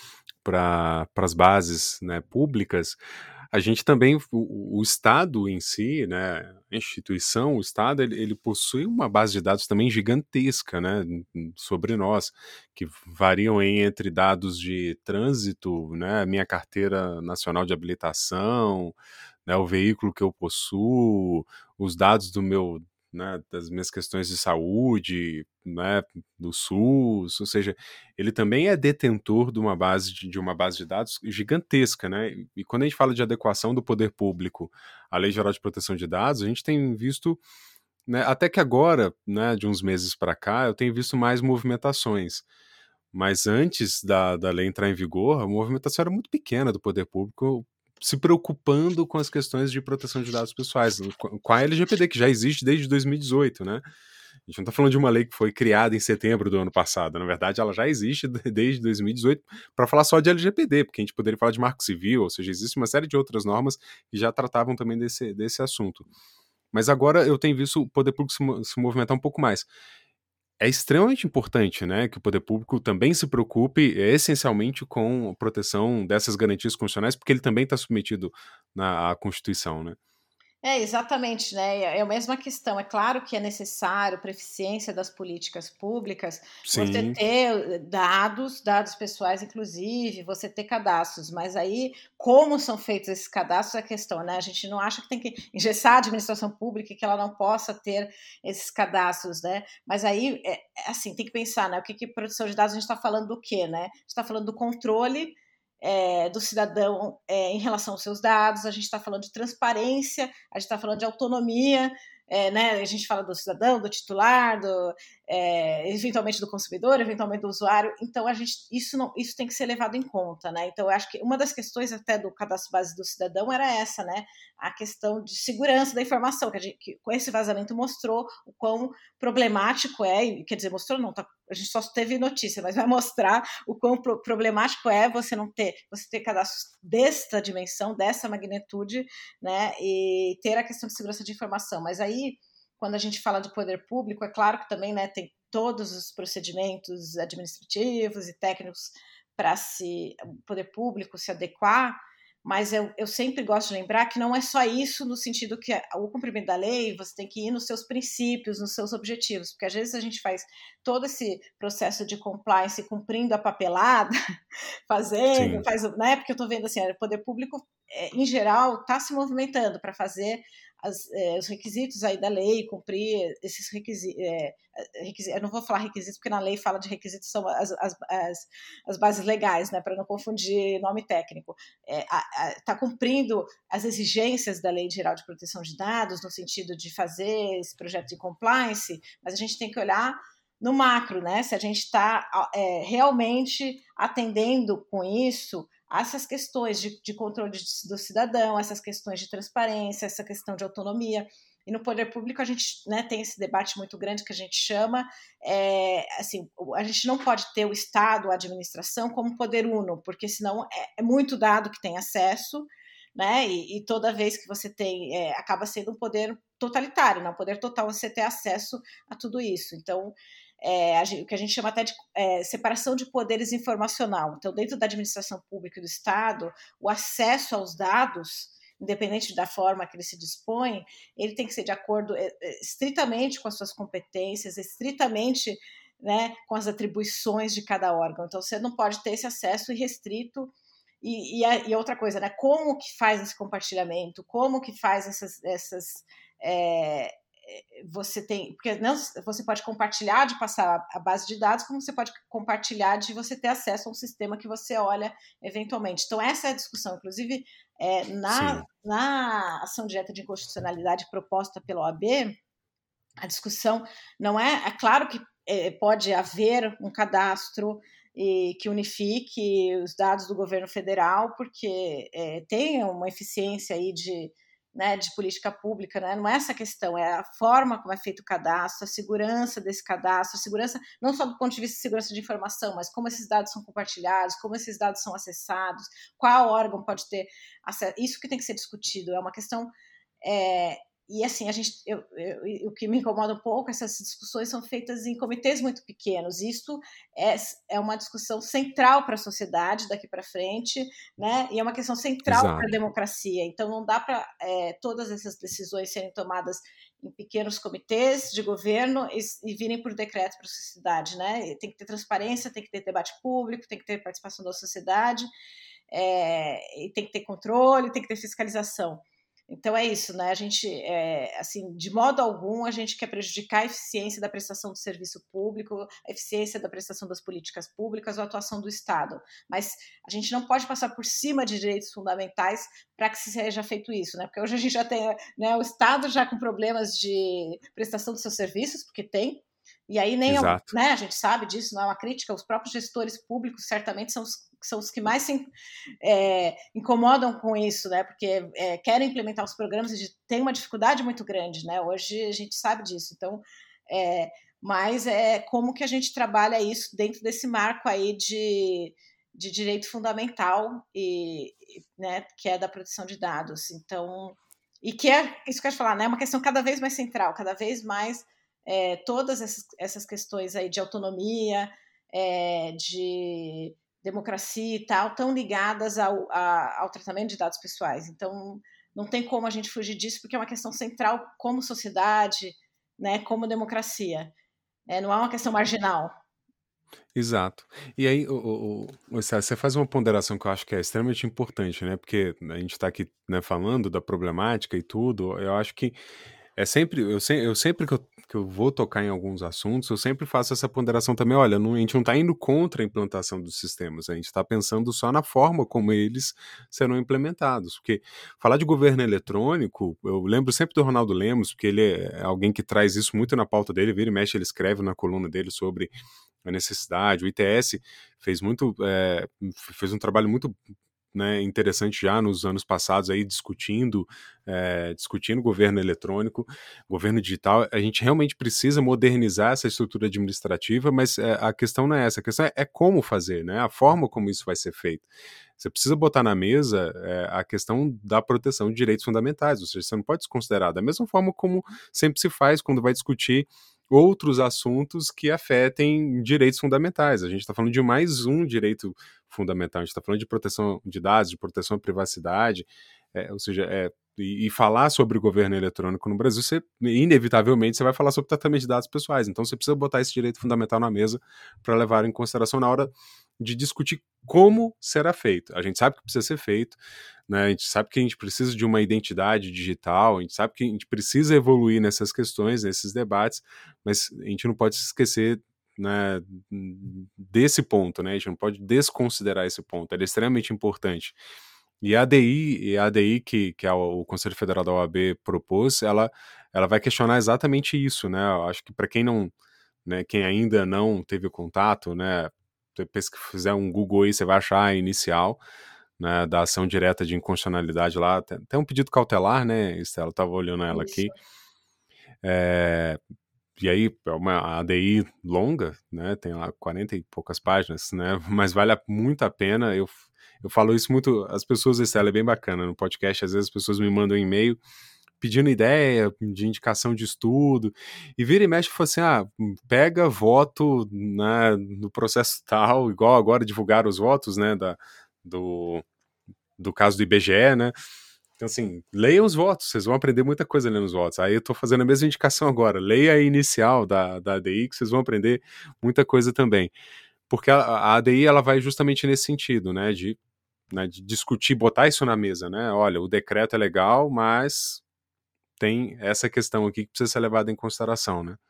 para as bases, né, públicas, a gente também, o, o Estado em si, né, a instituição, o Estado, ele, ele possui uma base de dados também gigantesca, né, sobre nós, que variam em, entre dados de trânsito, né, minha carteira nacional de habilitação, né, o veículo que eu possuo, os dados do meu, né, das minhas questões de saúde, né, do SUS, ou seja, ele também é detentor de uma base de, de uma base de dados gigantesca, né? E quando a gente fala de adequação do poder público à Lei Geral de Proteção de Dados, a gente tem visto, né, até que agora, né, de uns meses para cá, eu tenho visto mais movimentações. Mas antes da, da lei entrar em vigor, a movimentação era muito pequena do poder público, se preocupando com as questões de proteção de dados pessoais, com a L G P D, que já existe desde dois mil e dezoito, né? A gente não está falando de uma lei que foi criada em setembro do ano passado, na verdade ela já existe desde dois mil e dezoito para falar só de L G P D, porque a gente poderia falar de marco civil, ou seja, existe uma série de outras normas que já tratavam também desse, desse assunto. Mas agora eu tenho visto o poder público se, se movimentar um pouco mais. É extremamente importante, né, que o poder público também se preocupe é, essencialmente com a proteção dessas garantias constitucionais, porque ele também está submetido na, à Constituição, né? É, exatamente, né? É a mesma questão. É claro que é necessário, para a eficiência das políticas públicas, você Sim. ter dados, dados pessoais, inclusive, você ter cadastros, mas aí, como são feitos esses cadastros, é a questão, né? A gente não acha que tem que engessar a administração pública e que ela não possa ter esses cadastros, né? Mas aí, é, assim, tem que pensar, né? O que que produção de dados, a gente está falando do quê, né? A gente está falando do controle É, do cidadão é, em relação aos seus dados, a gente está falando de transparência, a gente está falando de autonomia, é, né? A gente fala do cidadão, do titular, do, é, eventualmente do consumidor, eventualmente do usuário. Então, a gente, isso, não, isso tem que ser levado em conta, né? Então, eu acho que uma das questões até do cadastro base do cidadão era essa, né? A questão de segurança da informação, que, a gente, que com esse vazamento mostrou o quão problemático é, e, quer dizer, mostrou não, tá, a gente só teve notícia, mas vai mostrar o quão pro, problemático é você não ter, você ter cadastros desta dimensão, dessa magnitude, né? E ter a questão de segurança de informação. Mas aí, quando a gente fala de poder público, é claro que também, né, tem todos os procedimentos administrativos e técnicos para se o poder público se adequar, mas eu, eu sempre gosto de lembrar que não é só isso no sentido que o cumprimento da lei, você tem que ir nos seus princípios, nos seus objetivos, porque às vezes a gente faz todo esse processo de compliance cumprindo a papelada, fazendo, Sim. faz, né, porque eu estou vendo assim, o poder público, em geral, está se movimentando para fazer As, é, os requisitos aí da lei, cumprir esses requisitos, é, requisitos, eu não vou falar requisitos, porque na lei fala de requisitos, são as, as, as, as bases legais, né, para não confundir nome técnico, está é, cumprindo as exigências da Lei Geral de Proteção de Dados, no sentido de fazer esse projeto de compliance, mas a gente tem que olhar no macro, né, se a gente está é, realmente atendendo com isso essas questões de, de controle do cidadão, essas questões de transparência, essa questão de autonomia. E no poder público a gente, né, tem esse debate muito grande que a gente chama, é, assim, a gente não pode ter o Estado, a administração, como poder uno, porque senão é, é muito dado que tem acesso, né, e, e toda vez que você tem, é, acaba sendo um poder totalitário, né, um poder total você ter acesso a tudo isso. Então, É, a gente, o que a gente chama até de é, separação de poderes informacional. Então, dentro da administração pública e do Estado, o acesso aos dados, independente da forma que ele se dispõe, ele tem que ser de acordo é, estritamente com as suas competências, estritamente, né, com as atribuições de cada órgão. Então, você não pode ter esse acesso irrestrito. E, e, a, e outra coisa, né, como que faz esse compartilhamento, como que faz essas... essas é, você tem, porque não, você pode compartilhar de passar a base de dados, como você pode compartilhar de você ter acesso a um sistema que você olha eventualmente. Então, essa é a discussão, inclusive, é, na, na ação direta de inconstitucionalidade proposta pela O A B, a discussão não é, é claro que é, pode haver um cadastro e que unifique os dados do governo federal, porque é, tem uma eficiência aí de Né, de política pública, né? Não é essa a questão, é a forma como é feito o cadastro, a segurança desse cadastro, a segurança não só do ponto de vista de segurança de informação, mas como esses dados são compartilhados, como esses dados são acessados, qual órgão pode ter acesso, isso que tem que ser discutido, é uma questão... É, e assim, a gente, eu, eu, o que me incomoda um pouco, essas discussões são feitas em comitês muito pequenos, isso é, é uma discussão central para a sociedade daqui para frente, né? E é uma questão central para a democracia, então não dá para é, todas essas decisões serem tomadas em pequenos comitês de governo e, e virem por decreto para a sociedade, né? Tem que ter transparência, tem que ter debate público, tem que ter participação da sociedade, é, e tem que ter controle, tem que ter fiscalização. Então é isso, né? A gente, é, assim, de modo algum, a gente quer prejudicar a eficiência da prestação do serviço público, a eficiência da prestação das políticas públicas ou a atuação do Estado. Mas a gente não pode passar por cima de direitos fundamentais para que seja feito isso, né? Porque hoje a gente já tem, né, o Estado já com problemas de prestação dos seus serviços, porque tem, e aí nem, é, né, a gente sabe disso, não é uma crítica, os próprios gestores públicos certamente são os são os que mais se é, incomodam com isso, né? Porque é, querem implementar os programas e tem uma dificuldade muito grande, né? Hoje a gente sabe disso. Então, é, mas é como que a gente trabalha isso dentro desse marco aí de, de direito fundamental e, né, que é da proteção de dados. Então, e que é isso que eu ia falar, né? É uma questão cada vez mais central, cada vez mais é, todas essas, essas questões aí de autonomia, é, de democracia e tal, estão ligadas ao, a, ao tratamento de dados pessoais. Então, não tem como a gente fugir disso, porque é uma questão central como sociedade, né, como democracia. É, não é uma questão marginal. Exato. E aí, o, o, o, você faz uma ponderação que eu acho que é extremamente importante, né? Porque a gente está aqui, né, falando da problemática e tudo, eu acho que é sempre, eu, se, eu sempre que eu, que eu vou tocar em alguns assuntos, eu sempre faço essa ponderação também, olha, não, a gente não está indo contra a implantação dos sistemas, a gente está pensando só na forma como eles serão implementados, porque falar de governo eletrônico, eu lembro sempre do Ronaldo Lemos, porque ele é alguém que traz isso muito na pauta dele, vira e mexe, ele escreve na coluna dele sobre a necessidade, o I T S fez muito, é, fez um trabalho muito, né, interessante já nos anos passados aí discutindo é, discutindo governo eletrônico, governo digital. A gente realmente precisa modernizar essa estrutura administrativa, mas é, a questão não é essa, a questão é, é como fazer, né, a forma como isso vai ser feito. Você precisa botar na mesa é, a questão da proteção de direitos fundamentais, ou seja, você não pode desconsiderar, da mesma forma como sempre se faz quando vai discutir outros assuntos que afetem direitos fundamentais. A gente está falando de mais um direito fundamental, a gente está falando de proteção de dados, de proteção à privacidade, é, ou seja, é, e, e falar sobre o governo eletrônico no Brasil, você, inevitavelmente você vai falar sobre tratamento de dados pessoais, então você precisa botar esse direito fundamental na mesa para levar em consideração na hora de discutir como será feito. A gente sabe que precisa ser feito, né? A gente sabe que a gente precisa de uma identidade digital, a gente sabe que a gente precisa evoluir nessas questões, nesses debates, mas a gente não pode se esquecer, né, desse ponto, né? A gente não pode desconsiderar esse ponto, ele é extremamente importante. E a ADI, e a ADI que, que o Conselho Federal da O A B propôs, ela, ela vai questionar exatamente isso, né? Eu acho que para quem não, né, quem ainda não teve contato, né, se fizer um Google aí, você vai achar a inicial, né, da ação direta de inconstitucionalidade lá, tem, tem um pedido cautelar, né, Estela, eu estava olhando ela Isso. aqui, é, e aí é uma A D I longa, né, tem lá quarenta e poucas páginas, né, mas vale muito a pena. eu, eu falo isso muito, as pessoas, Estela, é bem bacana, no podcast às vezes as pessoas me mandam um e-mail pedindo ideia de indicação de estudo, e vira e mexe e fala assim, ah, pega voto, né, no processo tal, igual agora divulgaram os votos, né, da, do, do caso do I B G E, né, então assim, leiam os votos, vocês vão aprender muita coisa lendo os votos. Aí eu tô fazendo a mesma indicação agora, leia a inicial da, da A D I, que vocês vão aprender muita coisa também, porque a, a ADI, ela vai justamente nesse sentido, né, de, né, de discutir, botar isso na mesa, né, olha, o decreto é legal, mas tem essa questão aqui que precisa ser levada em consideração, né?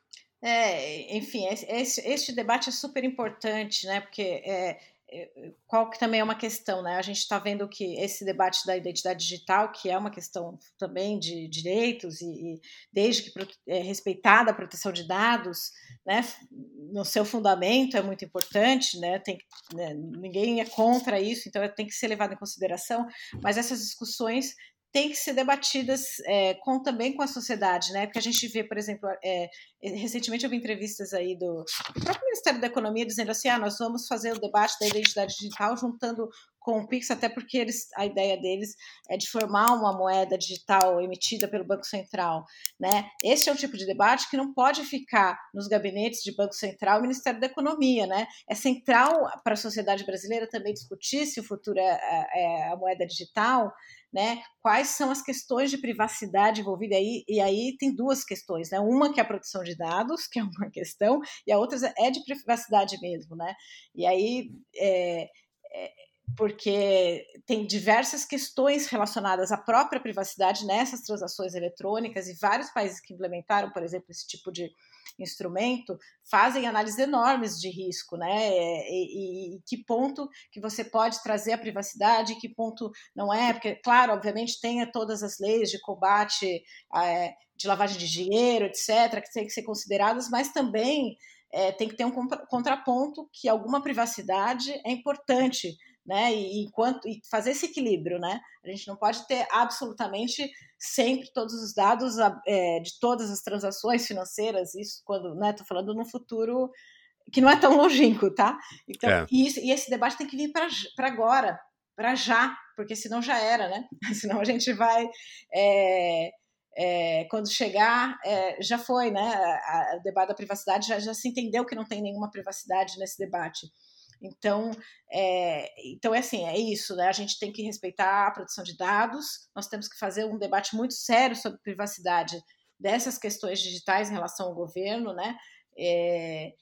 É, enfim, esse, este debate é super importante, né? Porque é, é, qual que também é uma questão, né? A gente está vendo que esse debate da identidade digital, que é uma questão também de direitos, e, e desde que é respeitada a proteção de dados, né? No seu fundamento é muito importante, né? Tem, né, ninguém é contra isso, então tem que ser levado em consideração, mas essas discussões tem que ser debatidas é, com, também com a sociedade, né? Porque a gente vê, por exemplo, é, recentemente eu vi entrevistas aí do, do próprio Ministério da Economia dizendo assim, ah, nós vamos fazer o debate da identidade digital juntando com o Pix, até porque eles, a ideia deles é de formar uma moeda digital emitida pelo Banco Central, né? Esse é um tipo de debate que não pode ficar nos gabinetes de Banco Central e Ministério da Economia, né? É central para a sociedade brasileira também discutir se o futuro é, é a moeda digital, né? Quais são as questões de privacidade envolvidas aí? E aí tem duas questões, né? Uma que é a proteção de dados, que é uma questão, e a outra é de privacidade mesmo, né? E aí é, é, porque tem diversas questões relacionadas à própria privacidade nessas transações eletrônicas, e vários países que implementaram, por exemplo, esse tipo de instrumento, fazem análises enormes de risco, né? E, e, e que ponto que você pode trazer a privacidade, que ponto não é, porque, claro, obviamente tem todas as leis de combate é, de lavagem de dinheiro, etcétera, que tem que ser consideradas, mas também é, tem que ter um contraponto que alguma privacidade é importante, né? E, enquanto, e fazer esse equilíbrio, né? A gente não pode ter absolutamente sempre todos os dados é, de todas as transações financeiras, isso quando, né? Tô falando no futuro que não é tão longínquo, tá? Então, é. e, isso, e esse debate tem que vir para agora, para já, porque senão já era, né? Senão a gente vai é, é, quando chegar, é, já foi, né? O debate da privacidade já, já se entendeu que não tem nenhuma privacidade nesse debate. Então, é, então, é assim, é isso, né? A gente tem que respeitar a proteção de dados, nós temos que fazer um debate muito sério sobre privacidade dessas questões digitais em relação ao governo, né? É,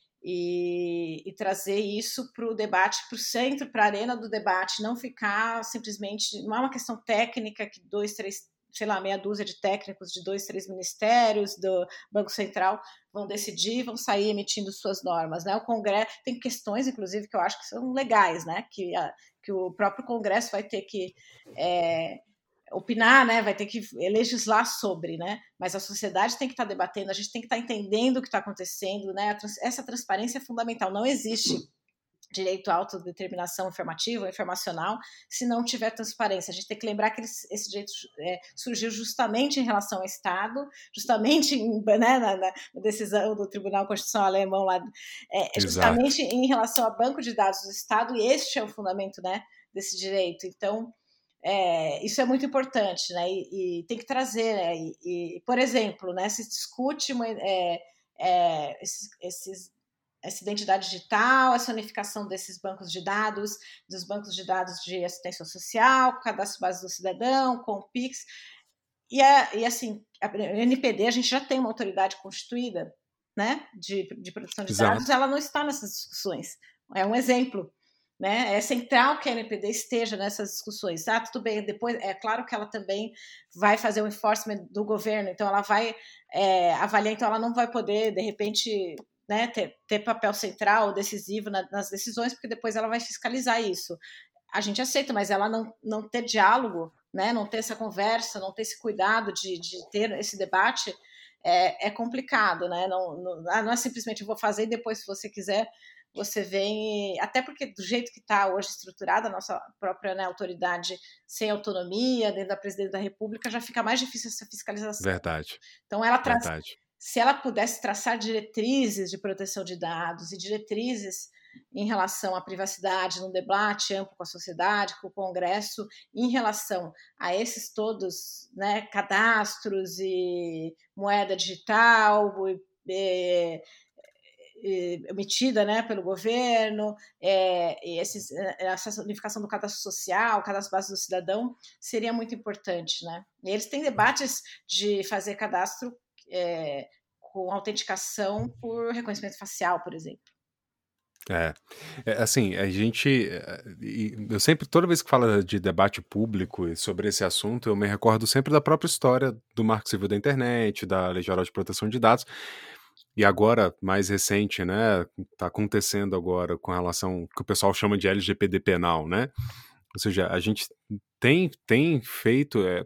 e, e trazer isso para o debate, para o centro, para a arena do debate, não ficar simplesmente, não é uma questão técnica que dois, três sei lá, meia dúzia de técnicos de dois, três ministérios, do Banco Central, vão decidir, vão sair emitindo suas normas, né? O Congresso, tem questões, inclusive, que eu acho que são legais, né? Que, a, que o próprio Congresso vai ter que é, opinar, né? Vai ter que legislar sobre, né? Mas a sociedade tem que estar debatendo, a gente tem que estar entendendo o que está acontecendo, né? Essa transparência é fundamental, não existe direito à autodeterminação informativa ou informacional, se não tiver transparência. A gente tem que lembrar que esse direito é, surgiu justamente em relação ao Estado, justamente em, né, na, na decisão do Tribunal Constitucional Alemão, lá, é, justamente em relação ao banco de dados do Estado, e este é o fundamento, né, desse direito. Então, é, isso é muito importante, né, e, e tem que trazer, né, e, e, por exemplo, né, se discute é, é, esses, esses essa identidade digital, essa unificação desses bancos de dados, dos bancos de dados de assistência social, cadastro base do cidadão, com o Pix, e, a, e assim, a N P D, a gente já tem uma autoridade constituída, né, de, de proteção de Exato. dados, ela não está nessas discussões, é um exemplo, né, é central que a N P D esteja nessas discussões. Ah, tudo bem, depois, é claro que ela também vai fazer o enforcement do governo, então ela vai é, avaliar, então ela não vai poder, de repente, né, ter, ter papel central, decisivo na, nas decisões, porque depois ela vai fiscalizar isso. A gente aceita, mas ela não, não ter diálogo, né, não ter essa conversa, não ter esse cuidado de, de ter esse debate, é, é complicado, né? Não, não, não é simplesmente eu vou fazer e depois, se você quiser, você vem... Até porque do jeito que está hoje estruturada a nossa própria, né, autoridade sem autonomia, dentro da presidência da República, já fica mais difícil essa fiscalização. Verdade. Então, ela traz... Verdade. Se ela pudesse traçar diretrizes de proteção de dados e diretrizes em relação à privacidade, num debate amplo com a sociedade, com o Congresso, em relação a esses todos, né, cadastros e moeda digital, e, e, emitida, né, pelo governo, é, esses, essa unificação do cadastro social, cadastro base do cidadão, seria muito importante, né? E eles têm debates de fazer cadastro É, com autenticação por reconhecimento facial, por exemplo. É, é assim, a gente, eu sempre, toda vez que fala de debate público sobre esse assunto, eu me recordo sempre da própria história do Marco Civil da Internet, da Lei Geral de Proteção de Dados, e agora, mais recente, né, tá acontecendo agora com relação, que o pessoal chama de L G P D penal, né, ou seja, a gente tem, tem feito, é,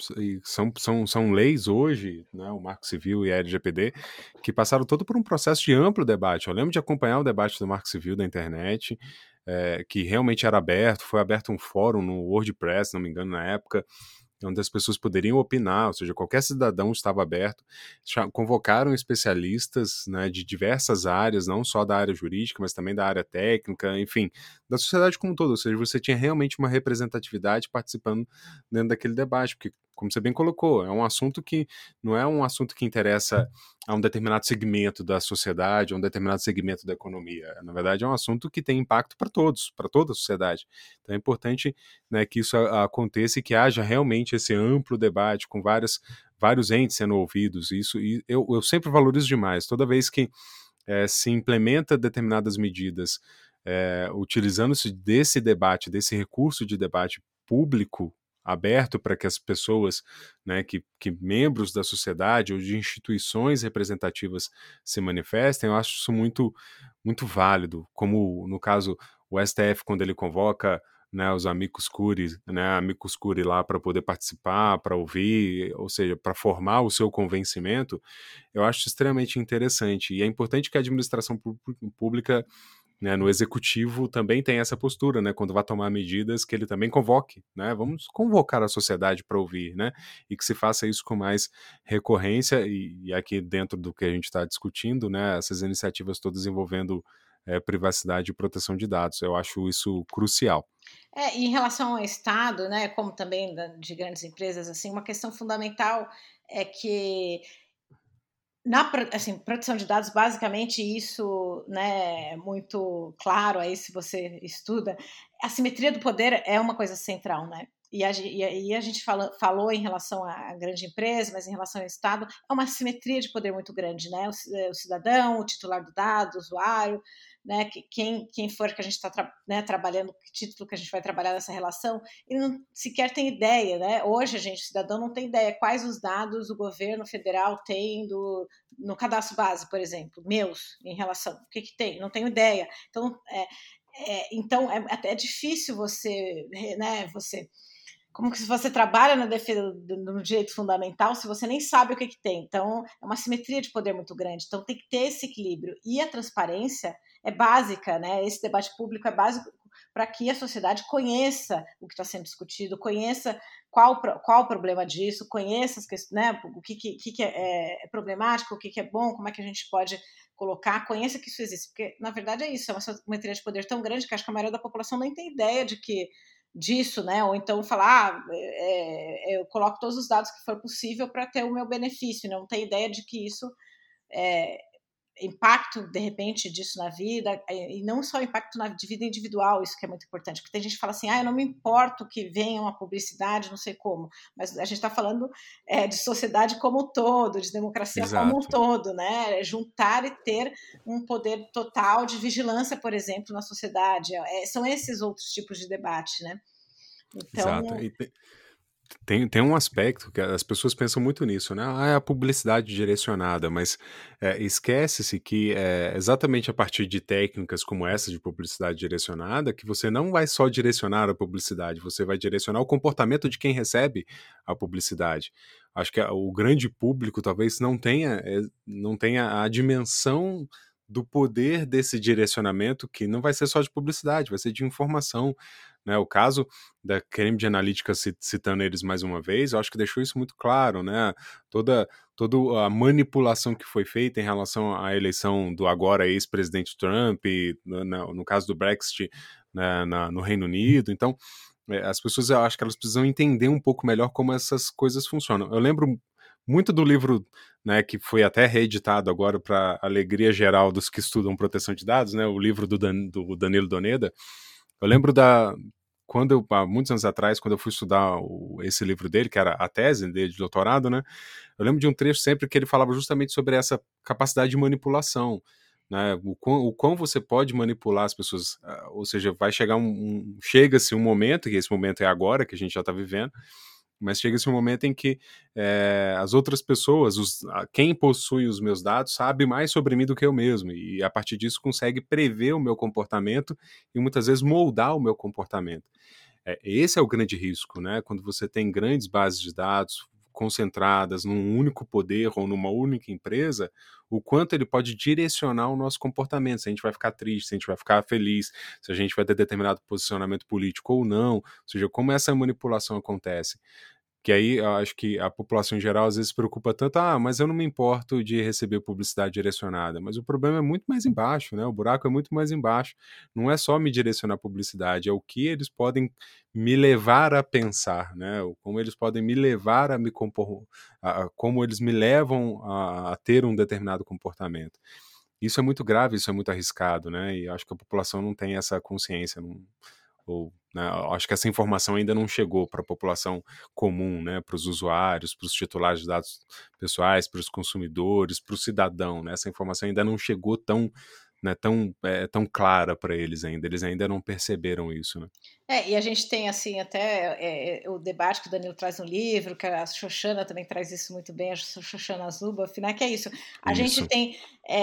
são, são, são leis hoje, né, o Marco Civil e a L G P D, que passaram todo por um processo de amplo debate. Eu lembro de acompanhar o debate do Marco Civil da internet, é, que realmente era aberto, foi aberto um fórum no WordPress, não me engano, na época, onde as pessoas poderiam opinar, ou seja, qualquer cidadão estava aberto. Convocaram especialistas, né, de diversas áreas, não só da área jurídica, mas também da área técnica, enfim, da sociedade como um todo, ou seja, você tinha realmente uma representatividade participando dentro daquele debate, porque, como você bem colocou, é um assunto que não é um assunto que interessa a um determinado segmento da sociedade, a um determinado segmento da economia. Na verdade, é um assunto que tem impacto para todos, para toda a sociedade. Então é importante, né, que isso aconteça e que haja realmente esse amplo debate com várias, vários entes sendo ouvidos. Isso, e eu, eu sempre valorizo demais. Toda vez que é, se implementa determinadas medidas é, utilizando-se desse debate, desse recurso de debate público, aberto para que as pessoas, né, que, que membros da sociedade ou de instituições representativas se manifestem, eu acho isso muito, muito válido, como no caso o S T F, quando ele convoca, né, os amicus curiae, né, amicus curiae lá para poder participar, para ouvir, ou seja, para formar o seu convencimento, eu acho extremamente interessante, e é importante que a administração pública, né, no executivo também tem essa postura, né, quando vai tomar medidas, que ele também convoque, né, vamos convocar a sociedade para ouvir, né, e que se faça isso com mais recorrência, e, e aqui dentro do que a gente está discutindo, né, essas iniciativas todas envolvendo é, privacidade e proteção de dados, eu acho isso crucial. É, e em relação ao Estado, né, como também de grandes empresas, assim, uma questão fundamental é que na assim, proteção de dados, basicamente isso, né, é muito claro aí se você estuda, a simetria do poder é uma coisa central, né? e aí a, a gente fala, falou em relação à grande empresa, mas em relação ao Estado, é uma assimetria de poder muito grande, né? O, o cidadão, o titular do dado, o usuário, né? Quem, quem for que a gente está tra, né, trabalhando, que título que a gente vai trabalhar nessa relação, ele não sequer tem ideia, né? Hoje a gente, o cidadão, não tem ideia quais os dados o governo federal tem do, no cadastro base, por exemplo, meus, em relação, o que, que tem? Não tenho ideia. Então, é, é, então é até difícil você, né, você... Como que se você trabalha na defesa do, do direito fundamental se você nem sabe o que, que tem. Então, é uma simetria de poder muito grande. Então, tem que ter esse equilíbrio. E a transparência é básica, né? Esse debate público é básico para que a sociedade conheça o que está sendo discutido, conheça qual, qual o problema disso, conheça as questões, né? O que, que, que é, é problemático, o que, que é bom, como é que a gente pode colocar, conheça que isso existe. Porque, na verdade, é isso. É uma simetria de poder tão grande que acho que a maioria da população nem tem ideia de que disso, né? Ou então falar, ah, é, eu coloco todos os dados que for possível para ter o meu benefício, não tem ideia de que isso é impacto, de repente, disso na vida, e não só impacto na de vida individual, isso que é muito importante, porque tem gente que fala assim, ah, eu não me importo que venha uma publicidade, não sei como, mas a gente está falando é, de sociedade como um todo, de democracia Exato. como um todo, né? Juntar e ter um poder total de vigilância, por exemplo, na sociedade, é, são esses outros tipos de debate, né? Então... Exato. E te, tem, tem um aspecto que as pessoas pensam muito nisso, né? Ah, é a publicidade direcionada, mas é, esquece-se que é exatamente a partir de técnicas como essa de publicidade direcionada que você não vai só direcionar a publicidade, você vai direcionar o comportamento de quem recebe a publicidade. Acho que o grande público talvez não tenha, não tenha a dimensão do poder desse direcionamento, que não vai ser só de publicidade, vai ser de informação, né? O caso da Cambridge Analytica, citando eles mais uma vez, eu acho que deixou isso muito claro, né? Toda, toda a manipulação que foi feita em relação à eleição do agora ex-presidente Trump, no, no caso do Brexit, né, na, no Reino Unido. Então, as pessoas, eu acho que elas precisam entender um pouco melhor como essas coisas funcionam. Eu lembro muito do livro, né, que foi até reeditado agora para alegria geral dos que estudam proteção de dados, né, o livro do, Dan, do Danilo Doneda. Eu lembro da quando eu, há muitos anos atrás, quando eu fui estudar o, esse livro dele, que era a tese dele de doutorado, né, eu lembro de um trecho sempre que ele falava justamente sobre essa capacidade de manipulação, né, o quão, o quão você pode manipular as pessoas, ou seja, vai chegar um, um chega-se um momento, que esse momento é agora, que a gente já está vivendo, mas chega-se um momento em que é, as outras pessoas, os, quem possui os meus dados, sabe mais sobre mim do que eu mesmo, e a partir disso consegue prever o meu comportamento e muitas vezes moldar o meu comportamento. É, esse é o grande risco, né? Quando você tem grandes bases de dados concentradas num único poder ou numa única empresa, o quanto ele pode direcionar o nosso comportamento, se a gente vai ficar triste, se a gente vai ficar feliz, se a gente vai ter determinado posicionamento político ou não, ou seja, como essa manipulação acontece. Que aí eu acho que a população em geral às vezes se preocupa tanto, ah, mas eu não me importo de receber publicidade direcionada, mas o problema é muito mais embaixo, né? O buraco é muito mais embaixo. Não é só me direcionar publicidade, é o que eles podem me levar a pensar, né? Como eles podem me levar a me compor, a, como eles me levam a, a ter um determinado comportamento. Isso é muito grave, isso é muito arriscado, né? E acho que a população não tem essa consciência, não, ou, né, acho que essa informação ainda não chegou para a população comum, né, para os usuários, para os titulares de dados pessoais, para os consumidores, para o cidadão, né, essa informação ainda não chegou tão, né, tão, é, tão clara para eles ainda, eles ainda não perceberam isso, né. É, e a gente tem, assim, até é, o debate que o Danilo traz no livro, que a Shoshana também traz isso muito bem, a Shoshana Zuboff, né, que é isso, a isso. gente tem,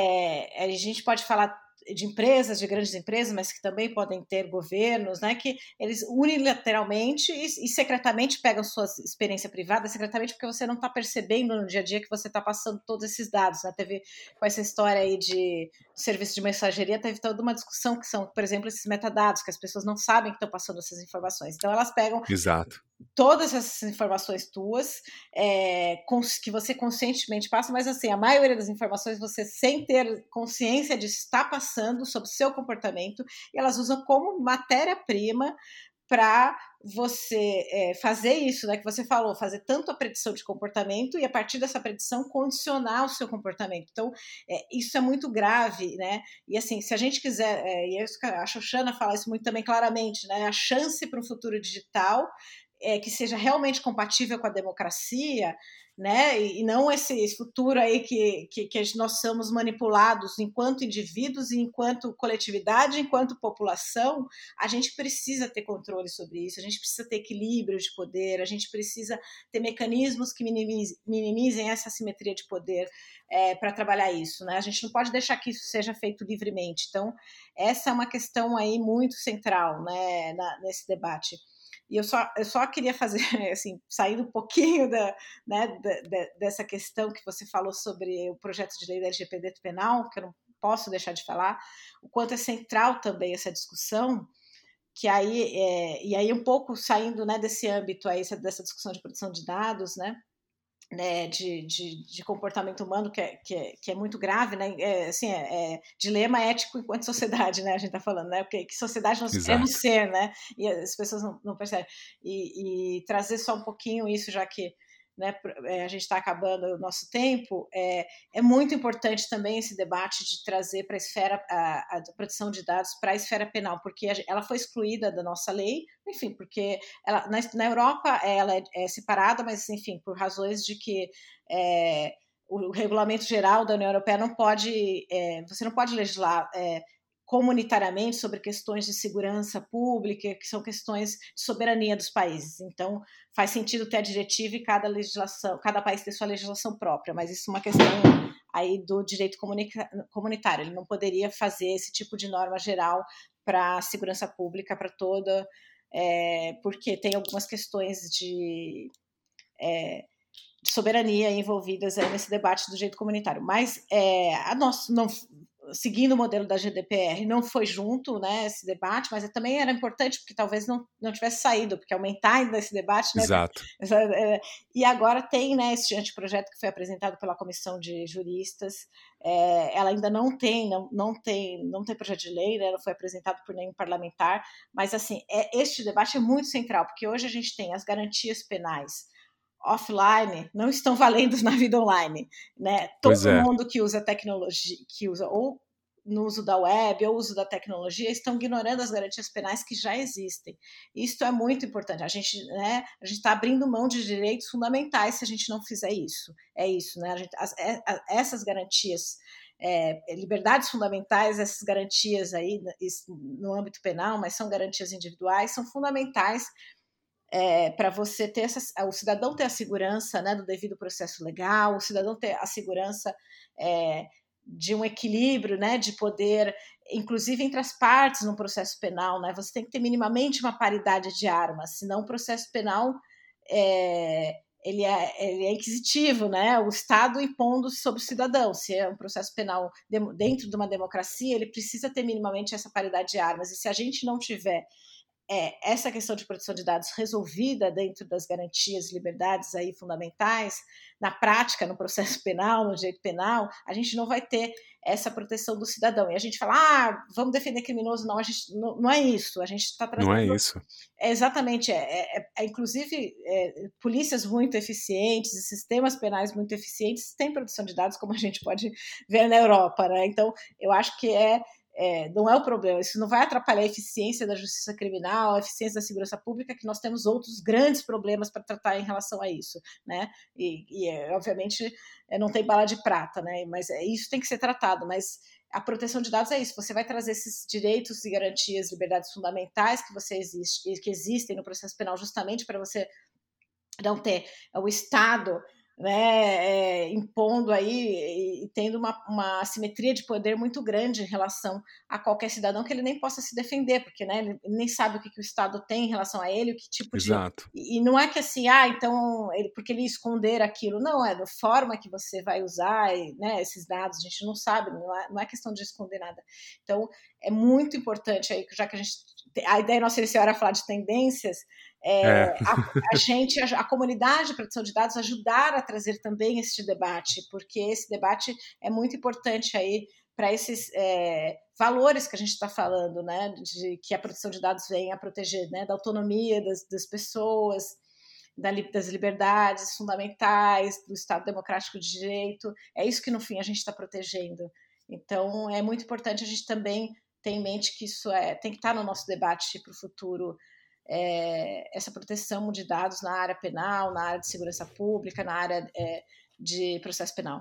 é, a gente pode falar de empresas, de grandes empresas, mas que também podem ter governos, né, que eles unilateralmente e, e secretamente pegam sua experiência privada, secretamente porque você não está percebendo no dia a dia que você está passando todos esses dados, né, teve com essa história aí de serviço de mensageria, teve toda uma discussão que são, por exemplo, esses metadados, que as pessoas não sabem que estão passando essas informações, então elas pegam Exato. todas essas informações tuas, é, que você conscientemente passa, mas assim, a maioria das informações você sem ter consciência de estar passando sobre o seu comportamento, e elas usam como matéria-prima para você é, fazer isso, né, que você falou, fazer tanto a predição de comportamento e a partir dessa predição condicionar o seu comportamento. Então, é, isso é muito grave, né, e assim, se a gente quiser, é, e a Shoshana fala isso muito também claramente, né, a chance para um futuro digital é, que seja realmente compatível com a democracia, né? E, e não esse futuro aí que, que, que nós somos manipulados enquanto indivíduos e enquanto coletividade, enquanto população. A gente precisa ter controle sobre isso, a gente precisa ter equilíbrio de poder, a gente precisa ter mecanismos que minimizem, minimizem essa assimetria de poder é, para trabalhar isso, né? A gente não pode deixar que isso seja feito livremente. Então, essa é uma questão aí muito central, né, na, nesse debate. E eu só, eu só queria fazer, assim, saindo um pouquinho da, né, da, da, dessa questão que você falou sobre o projeto de lei da L G P D penal, que eu não posso deixar de falar, o quanto é central também essa discussão, que aí, é, e aí um pouco saindo, né, desse âmbito aí, dessa discussão de proteção de dados, né, né, de, de, de comportamento humano que é, que é, que é muito grave, né? É, assim, é, é dilema ético enquanto sociedade, né? A gente está falando, né? Porque que sociedade nós queremos ser, né? E as pessoas não, não percebem. E, e trazer só um pouquinho isso, já que, né, a gente está acabando o nosso tempo, é, é muito importante também esse debate de trazer para a esfera a, a proteção de dados para a esfera penal, porque a, ela foi excluída da nossa lei, enfim, porque ela, na, na Europa ela é, é separada, mas enfim, por razões de que é, o, o regulamento geral da União Europeia não pode, é, você não pode legislar é, comunitariamente sobre questões de segurança pública, que são questões de soberania dos países. Então, faz sentido ter a diretiva e cada legislação, cada país ter sua legislação própria, mas isso é uma questão aí do direito comunitário. Ele não poderia fazer esse tipo de norma geral para a segurança pública, para toda, é, porque tem algumas questões de, é, de soberania envolvidas aí nesse debate do direito comunitário. Mas é, a nossa, não, seguindo o modelo da G D P R, não foi junto, né, esse debate, mas também era importante porque talvez não, não tivesse saído, porque aumentar ainda esse debate, né? Exato. E agora tem, né, esse anteprojeto que foi apresentado pela Comissão de Juristas, é, ela ainda não tem, não, não tem, não tem projeto de lei, né, não foi apresentado por nenhum parlamentar, mas assim, é, este debate é muito central, porque hoje a gente tem as garantias penais offline não estão valendo na vida online, né? Todo é. mundo que usa tecnologia, que usa ou no uso da web ou uso da tecnologia, estão ignorando as garantias penais que já existem. Isso é muito importante. A gente, né, a gente está abrindo mão de direitos fundamentais se a gente não fizer isso. É isso, né? A gente, as, essas garantias, é, liberdades fundamentais, essas garantias aí no âmbito penal, mas são garantias individuais, são fundamentais É, para você ter essa, o cidadão ter a segurança, né, do devido processo legal, o cidadão ter a segurança é, de um equilíbrio, né, de poder, inclusive entre as partes no processo penal, né, você tem que ter minimamente uma paridade de armas, senão o processo penal é, ele, é, ele é inquisitivo, né, o Estado impondo sobre o cidadão. Se é um processo penal dentro de uma democracia, ele precisa ter minimamente essa paridade de armas, e se a gente não tiver É, essa questão de proteção de dados resolvida dentro das garantias e liberdades aí fundamentais, na prática, no processo penal, no direito penal, a gente não vai ter essa proteção do cidadão. E a gente fala, ah, vamos defender criminoso. Não, a gente, não, não é isso. A gente está trazendo... Não é isso. É, exatamente. É, é, é, inclusive, é, polícias muito eficientes e sistemas penais muito eficientes têm proteção de dados, como a gente pode ver na Europa, né? Então, eu acho que é É, não é o problema, isso não vai atrapalhar a eficiência da justiça criminal, a eficiência da segurança pública, que nós temos outros grandes problemas para tratar em relação a isso, né? E, e obviamente, não tem bala de prata, né? Mas isso tem que ser tratado, mas a proteção de dados é isso, você vai trazer esses direitos e garantias, liberdades fundamentais que, você existe, que existem no processo penal justamente para você não ter o Estado, né, é, impondo aí e tendo uma, uma assimetria de poder muito grande em relação a qualquer cidadão que ele nem possa se defender, porque, né, ele nem sabe o que, que o Estado tem em relação a ele, o que tipo Exato. de... E não é que assim, ah, então, ele, porque ele ia esconder aquilo, não, é da forma que você vai usar, e, né, esses dados, a gente não sabe, não é, não é questão de esconder nada. Então, é muito importante aí, já que a gente... A ideia nossa inicial era falar de tendências, É, é. a, a gente, a, a comunidade de proteção de dados ajudar a trazer também esse debate, porque esse debate é muito importante aí para esses é, valores que a gente está falando, né, de que a proteção de dados vem a proteger, né, da autonomia das, das pessoas, da, das liberdades fundamentais, do Estado democrático de direito. É isso que no fim a gente está protegendo. Então é muito importante a gente também ter em mente que isso é, tem que estar no nosso debate para o futuro. é, essa proteção de dados na área penal, na área de segurança pública, na área é, de processo penal.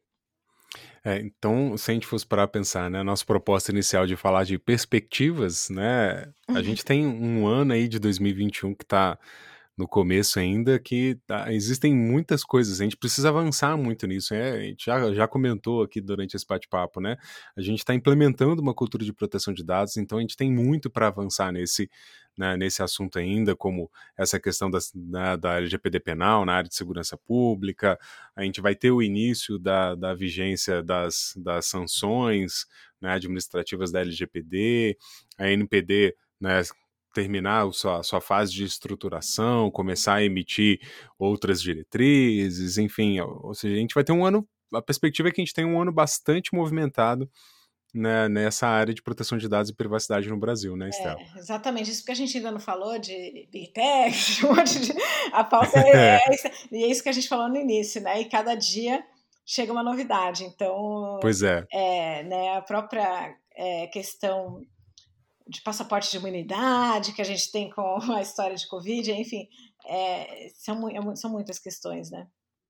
É, então, se a gente fosse parar a pensar, né, a nossa proposta inicial de falar de perspectivas, né, a gente tem um ano aí de dois mil e vinte e um que está no começo ainda, que tá, existem muitas coisas, a gente precisa avançar muito nisso, né? A gente já, já comentou aqui durante esse bate-papo, né? A gente está implementando uma cultura de proteção de dados, então a gente tem muito para avançar nesse, né, nesse assunto ainda, como essa questão das, da, da L G P D penal na área de segurança pública, a gente vai ter o início da, da vigência das, das sanções, né, administrativas da L G P D, a N P D, né, terminar a sua, a sua fase de estruturação, começar a emitir outras diretrizes, enfim, ou seja, a gente vai ter um ano, a perspectiva é que a gente tem um ano bastante movimentado, né, nessa área de proteção de dados e privacidade no Brasil, né, Estela? É, exatamente, isso que a gente ainda não falou de Big Tech, um monte de... a pauta é, é, isso, e é isso que a gente falou no início, né, e cada dia chega uma novidade, então, pois é, é né, a própria é, questão de passaporte de imunidade que a gente tem com a história de Covid, enfim, é, são, são muitas questões, né?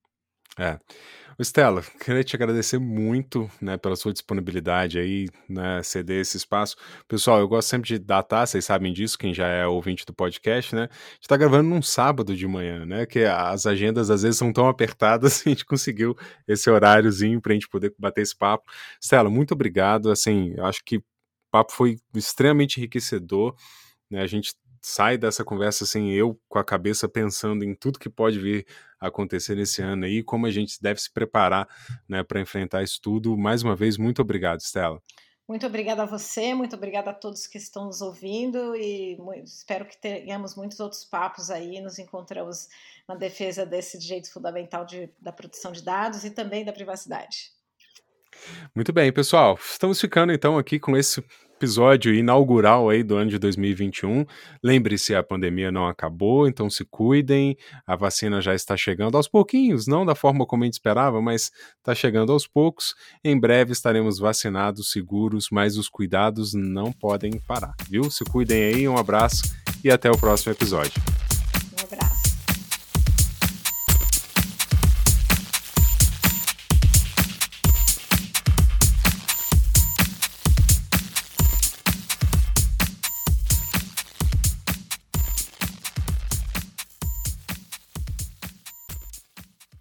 É. Estela, queria te agradecer muito, né, pela sua disponibilidade aí, né, ceder esse espaço. Pessoal, eu gosto sempre de datar, vocês sabem disso, quem já é ouvinte do podcast, né? A gente tá gravando num sábado de manhã, né? Que as agendas às vezes são tão apertadas que a gente conseguiu esse horáriozinho pra gente poder bater esse papo. Estela, muito obrigado. Assim, eu acho que o papo foi extremamente enriquecedor, né? A gente sai dessa conversa assim, eu com a cabeça pensando em tudo que pode vir a acontecer nesse ano aí, como a gente deve se preparar, né, para enfrentar isso tudo. Mais uma vez, muito obrigado, Estela. Muito obrigada a você, muito obrigada a todos que estão nos ouvindo e muito, espero que tenhamos muitos outros papos aí, nos encontramos na defesa desse direito fundamental de, da proteção de dados e também da privacidade. Muito bem, pessoal, estamos ficando então aqui com esse episódio inaugural aí do ano de dois mil e vinte e um. Lembre-se, a pandemia não acabou, então se cuidem, a vacina já está chegando aos pouquinhos, não da forma como a gente esperava, mas está chegando aos poucos. Em breve estaremos vacinados, seguros, mas os cuidados não podem parar, viu? Se cuidem aí, um abraço e até o próximo episódio.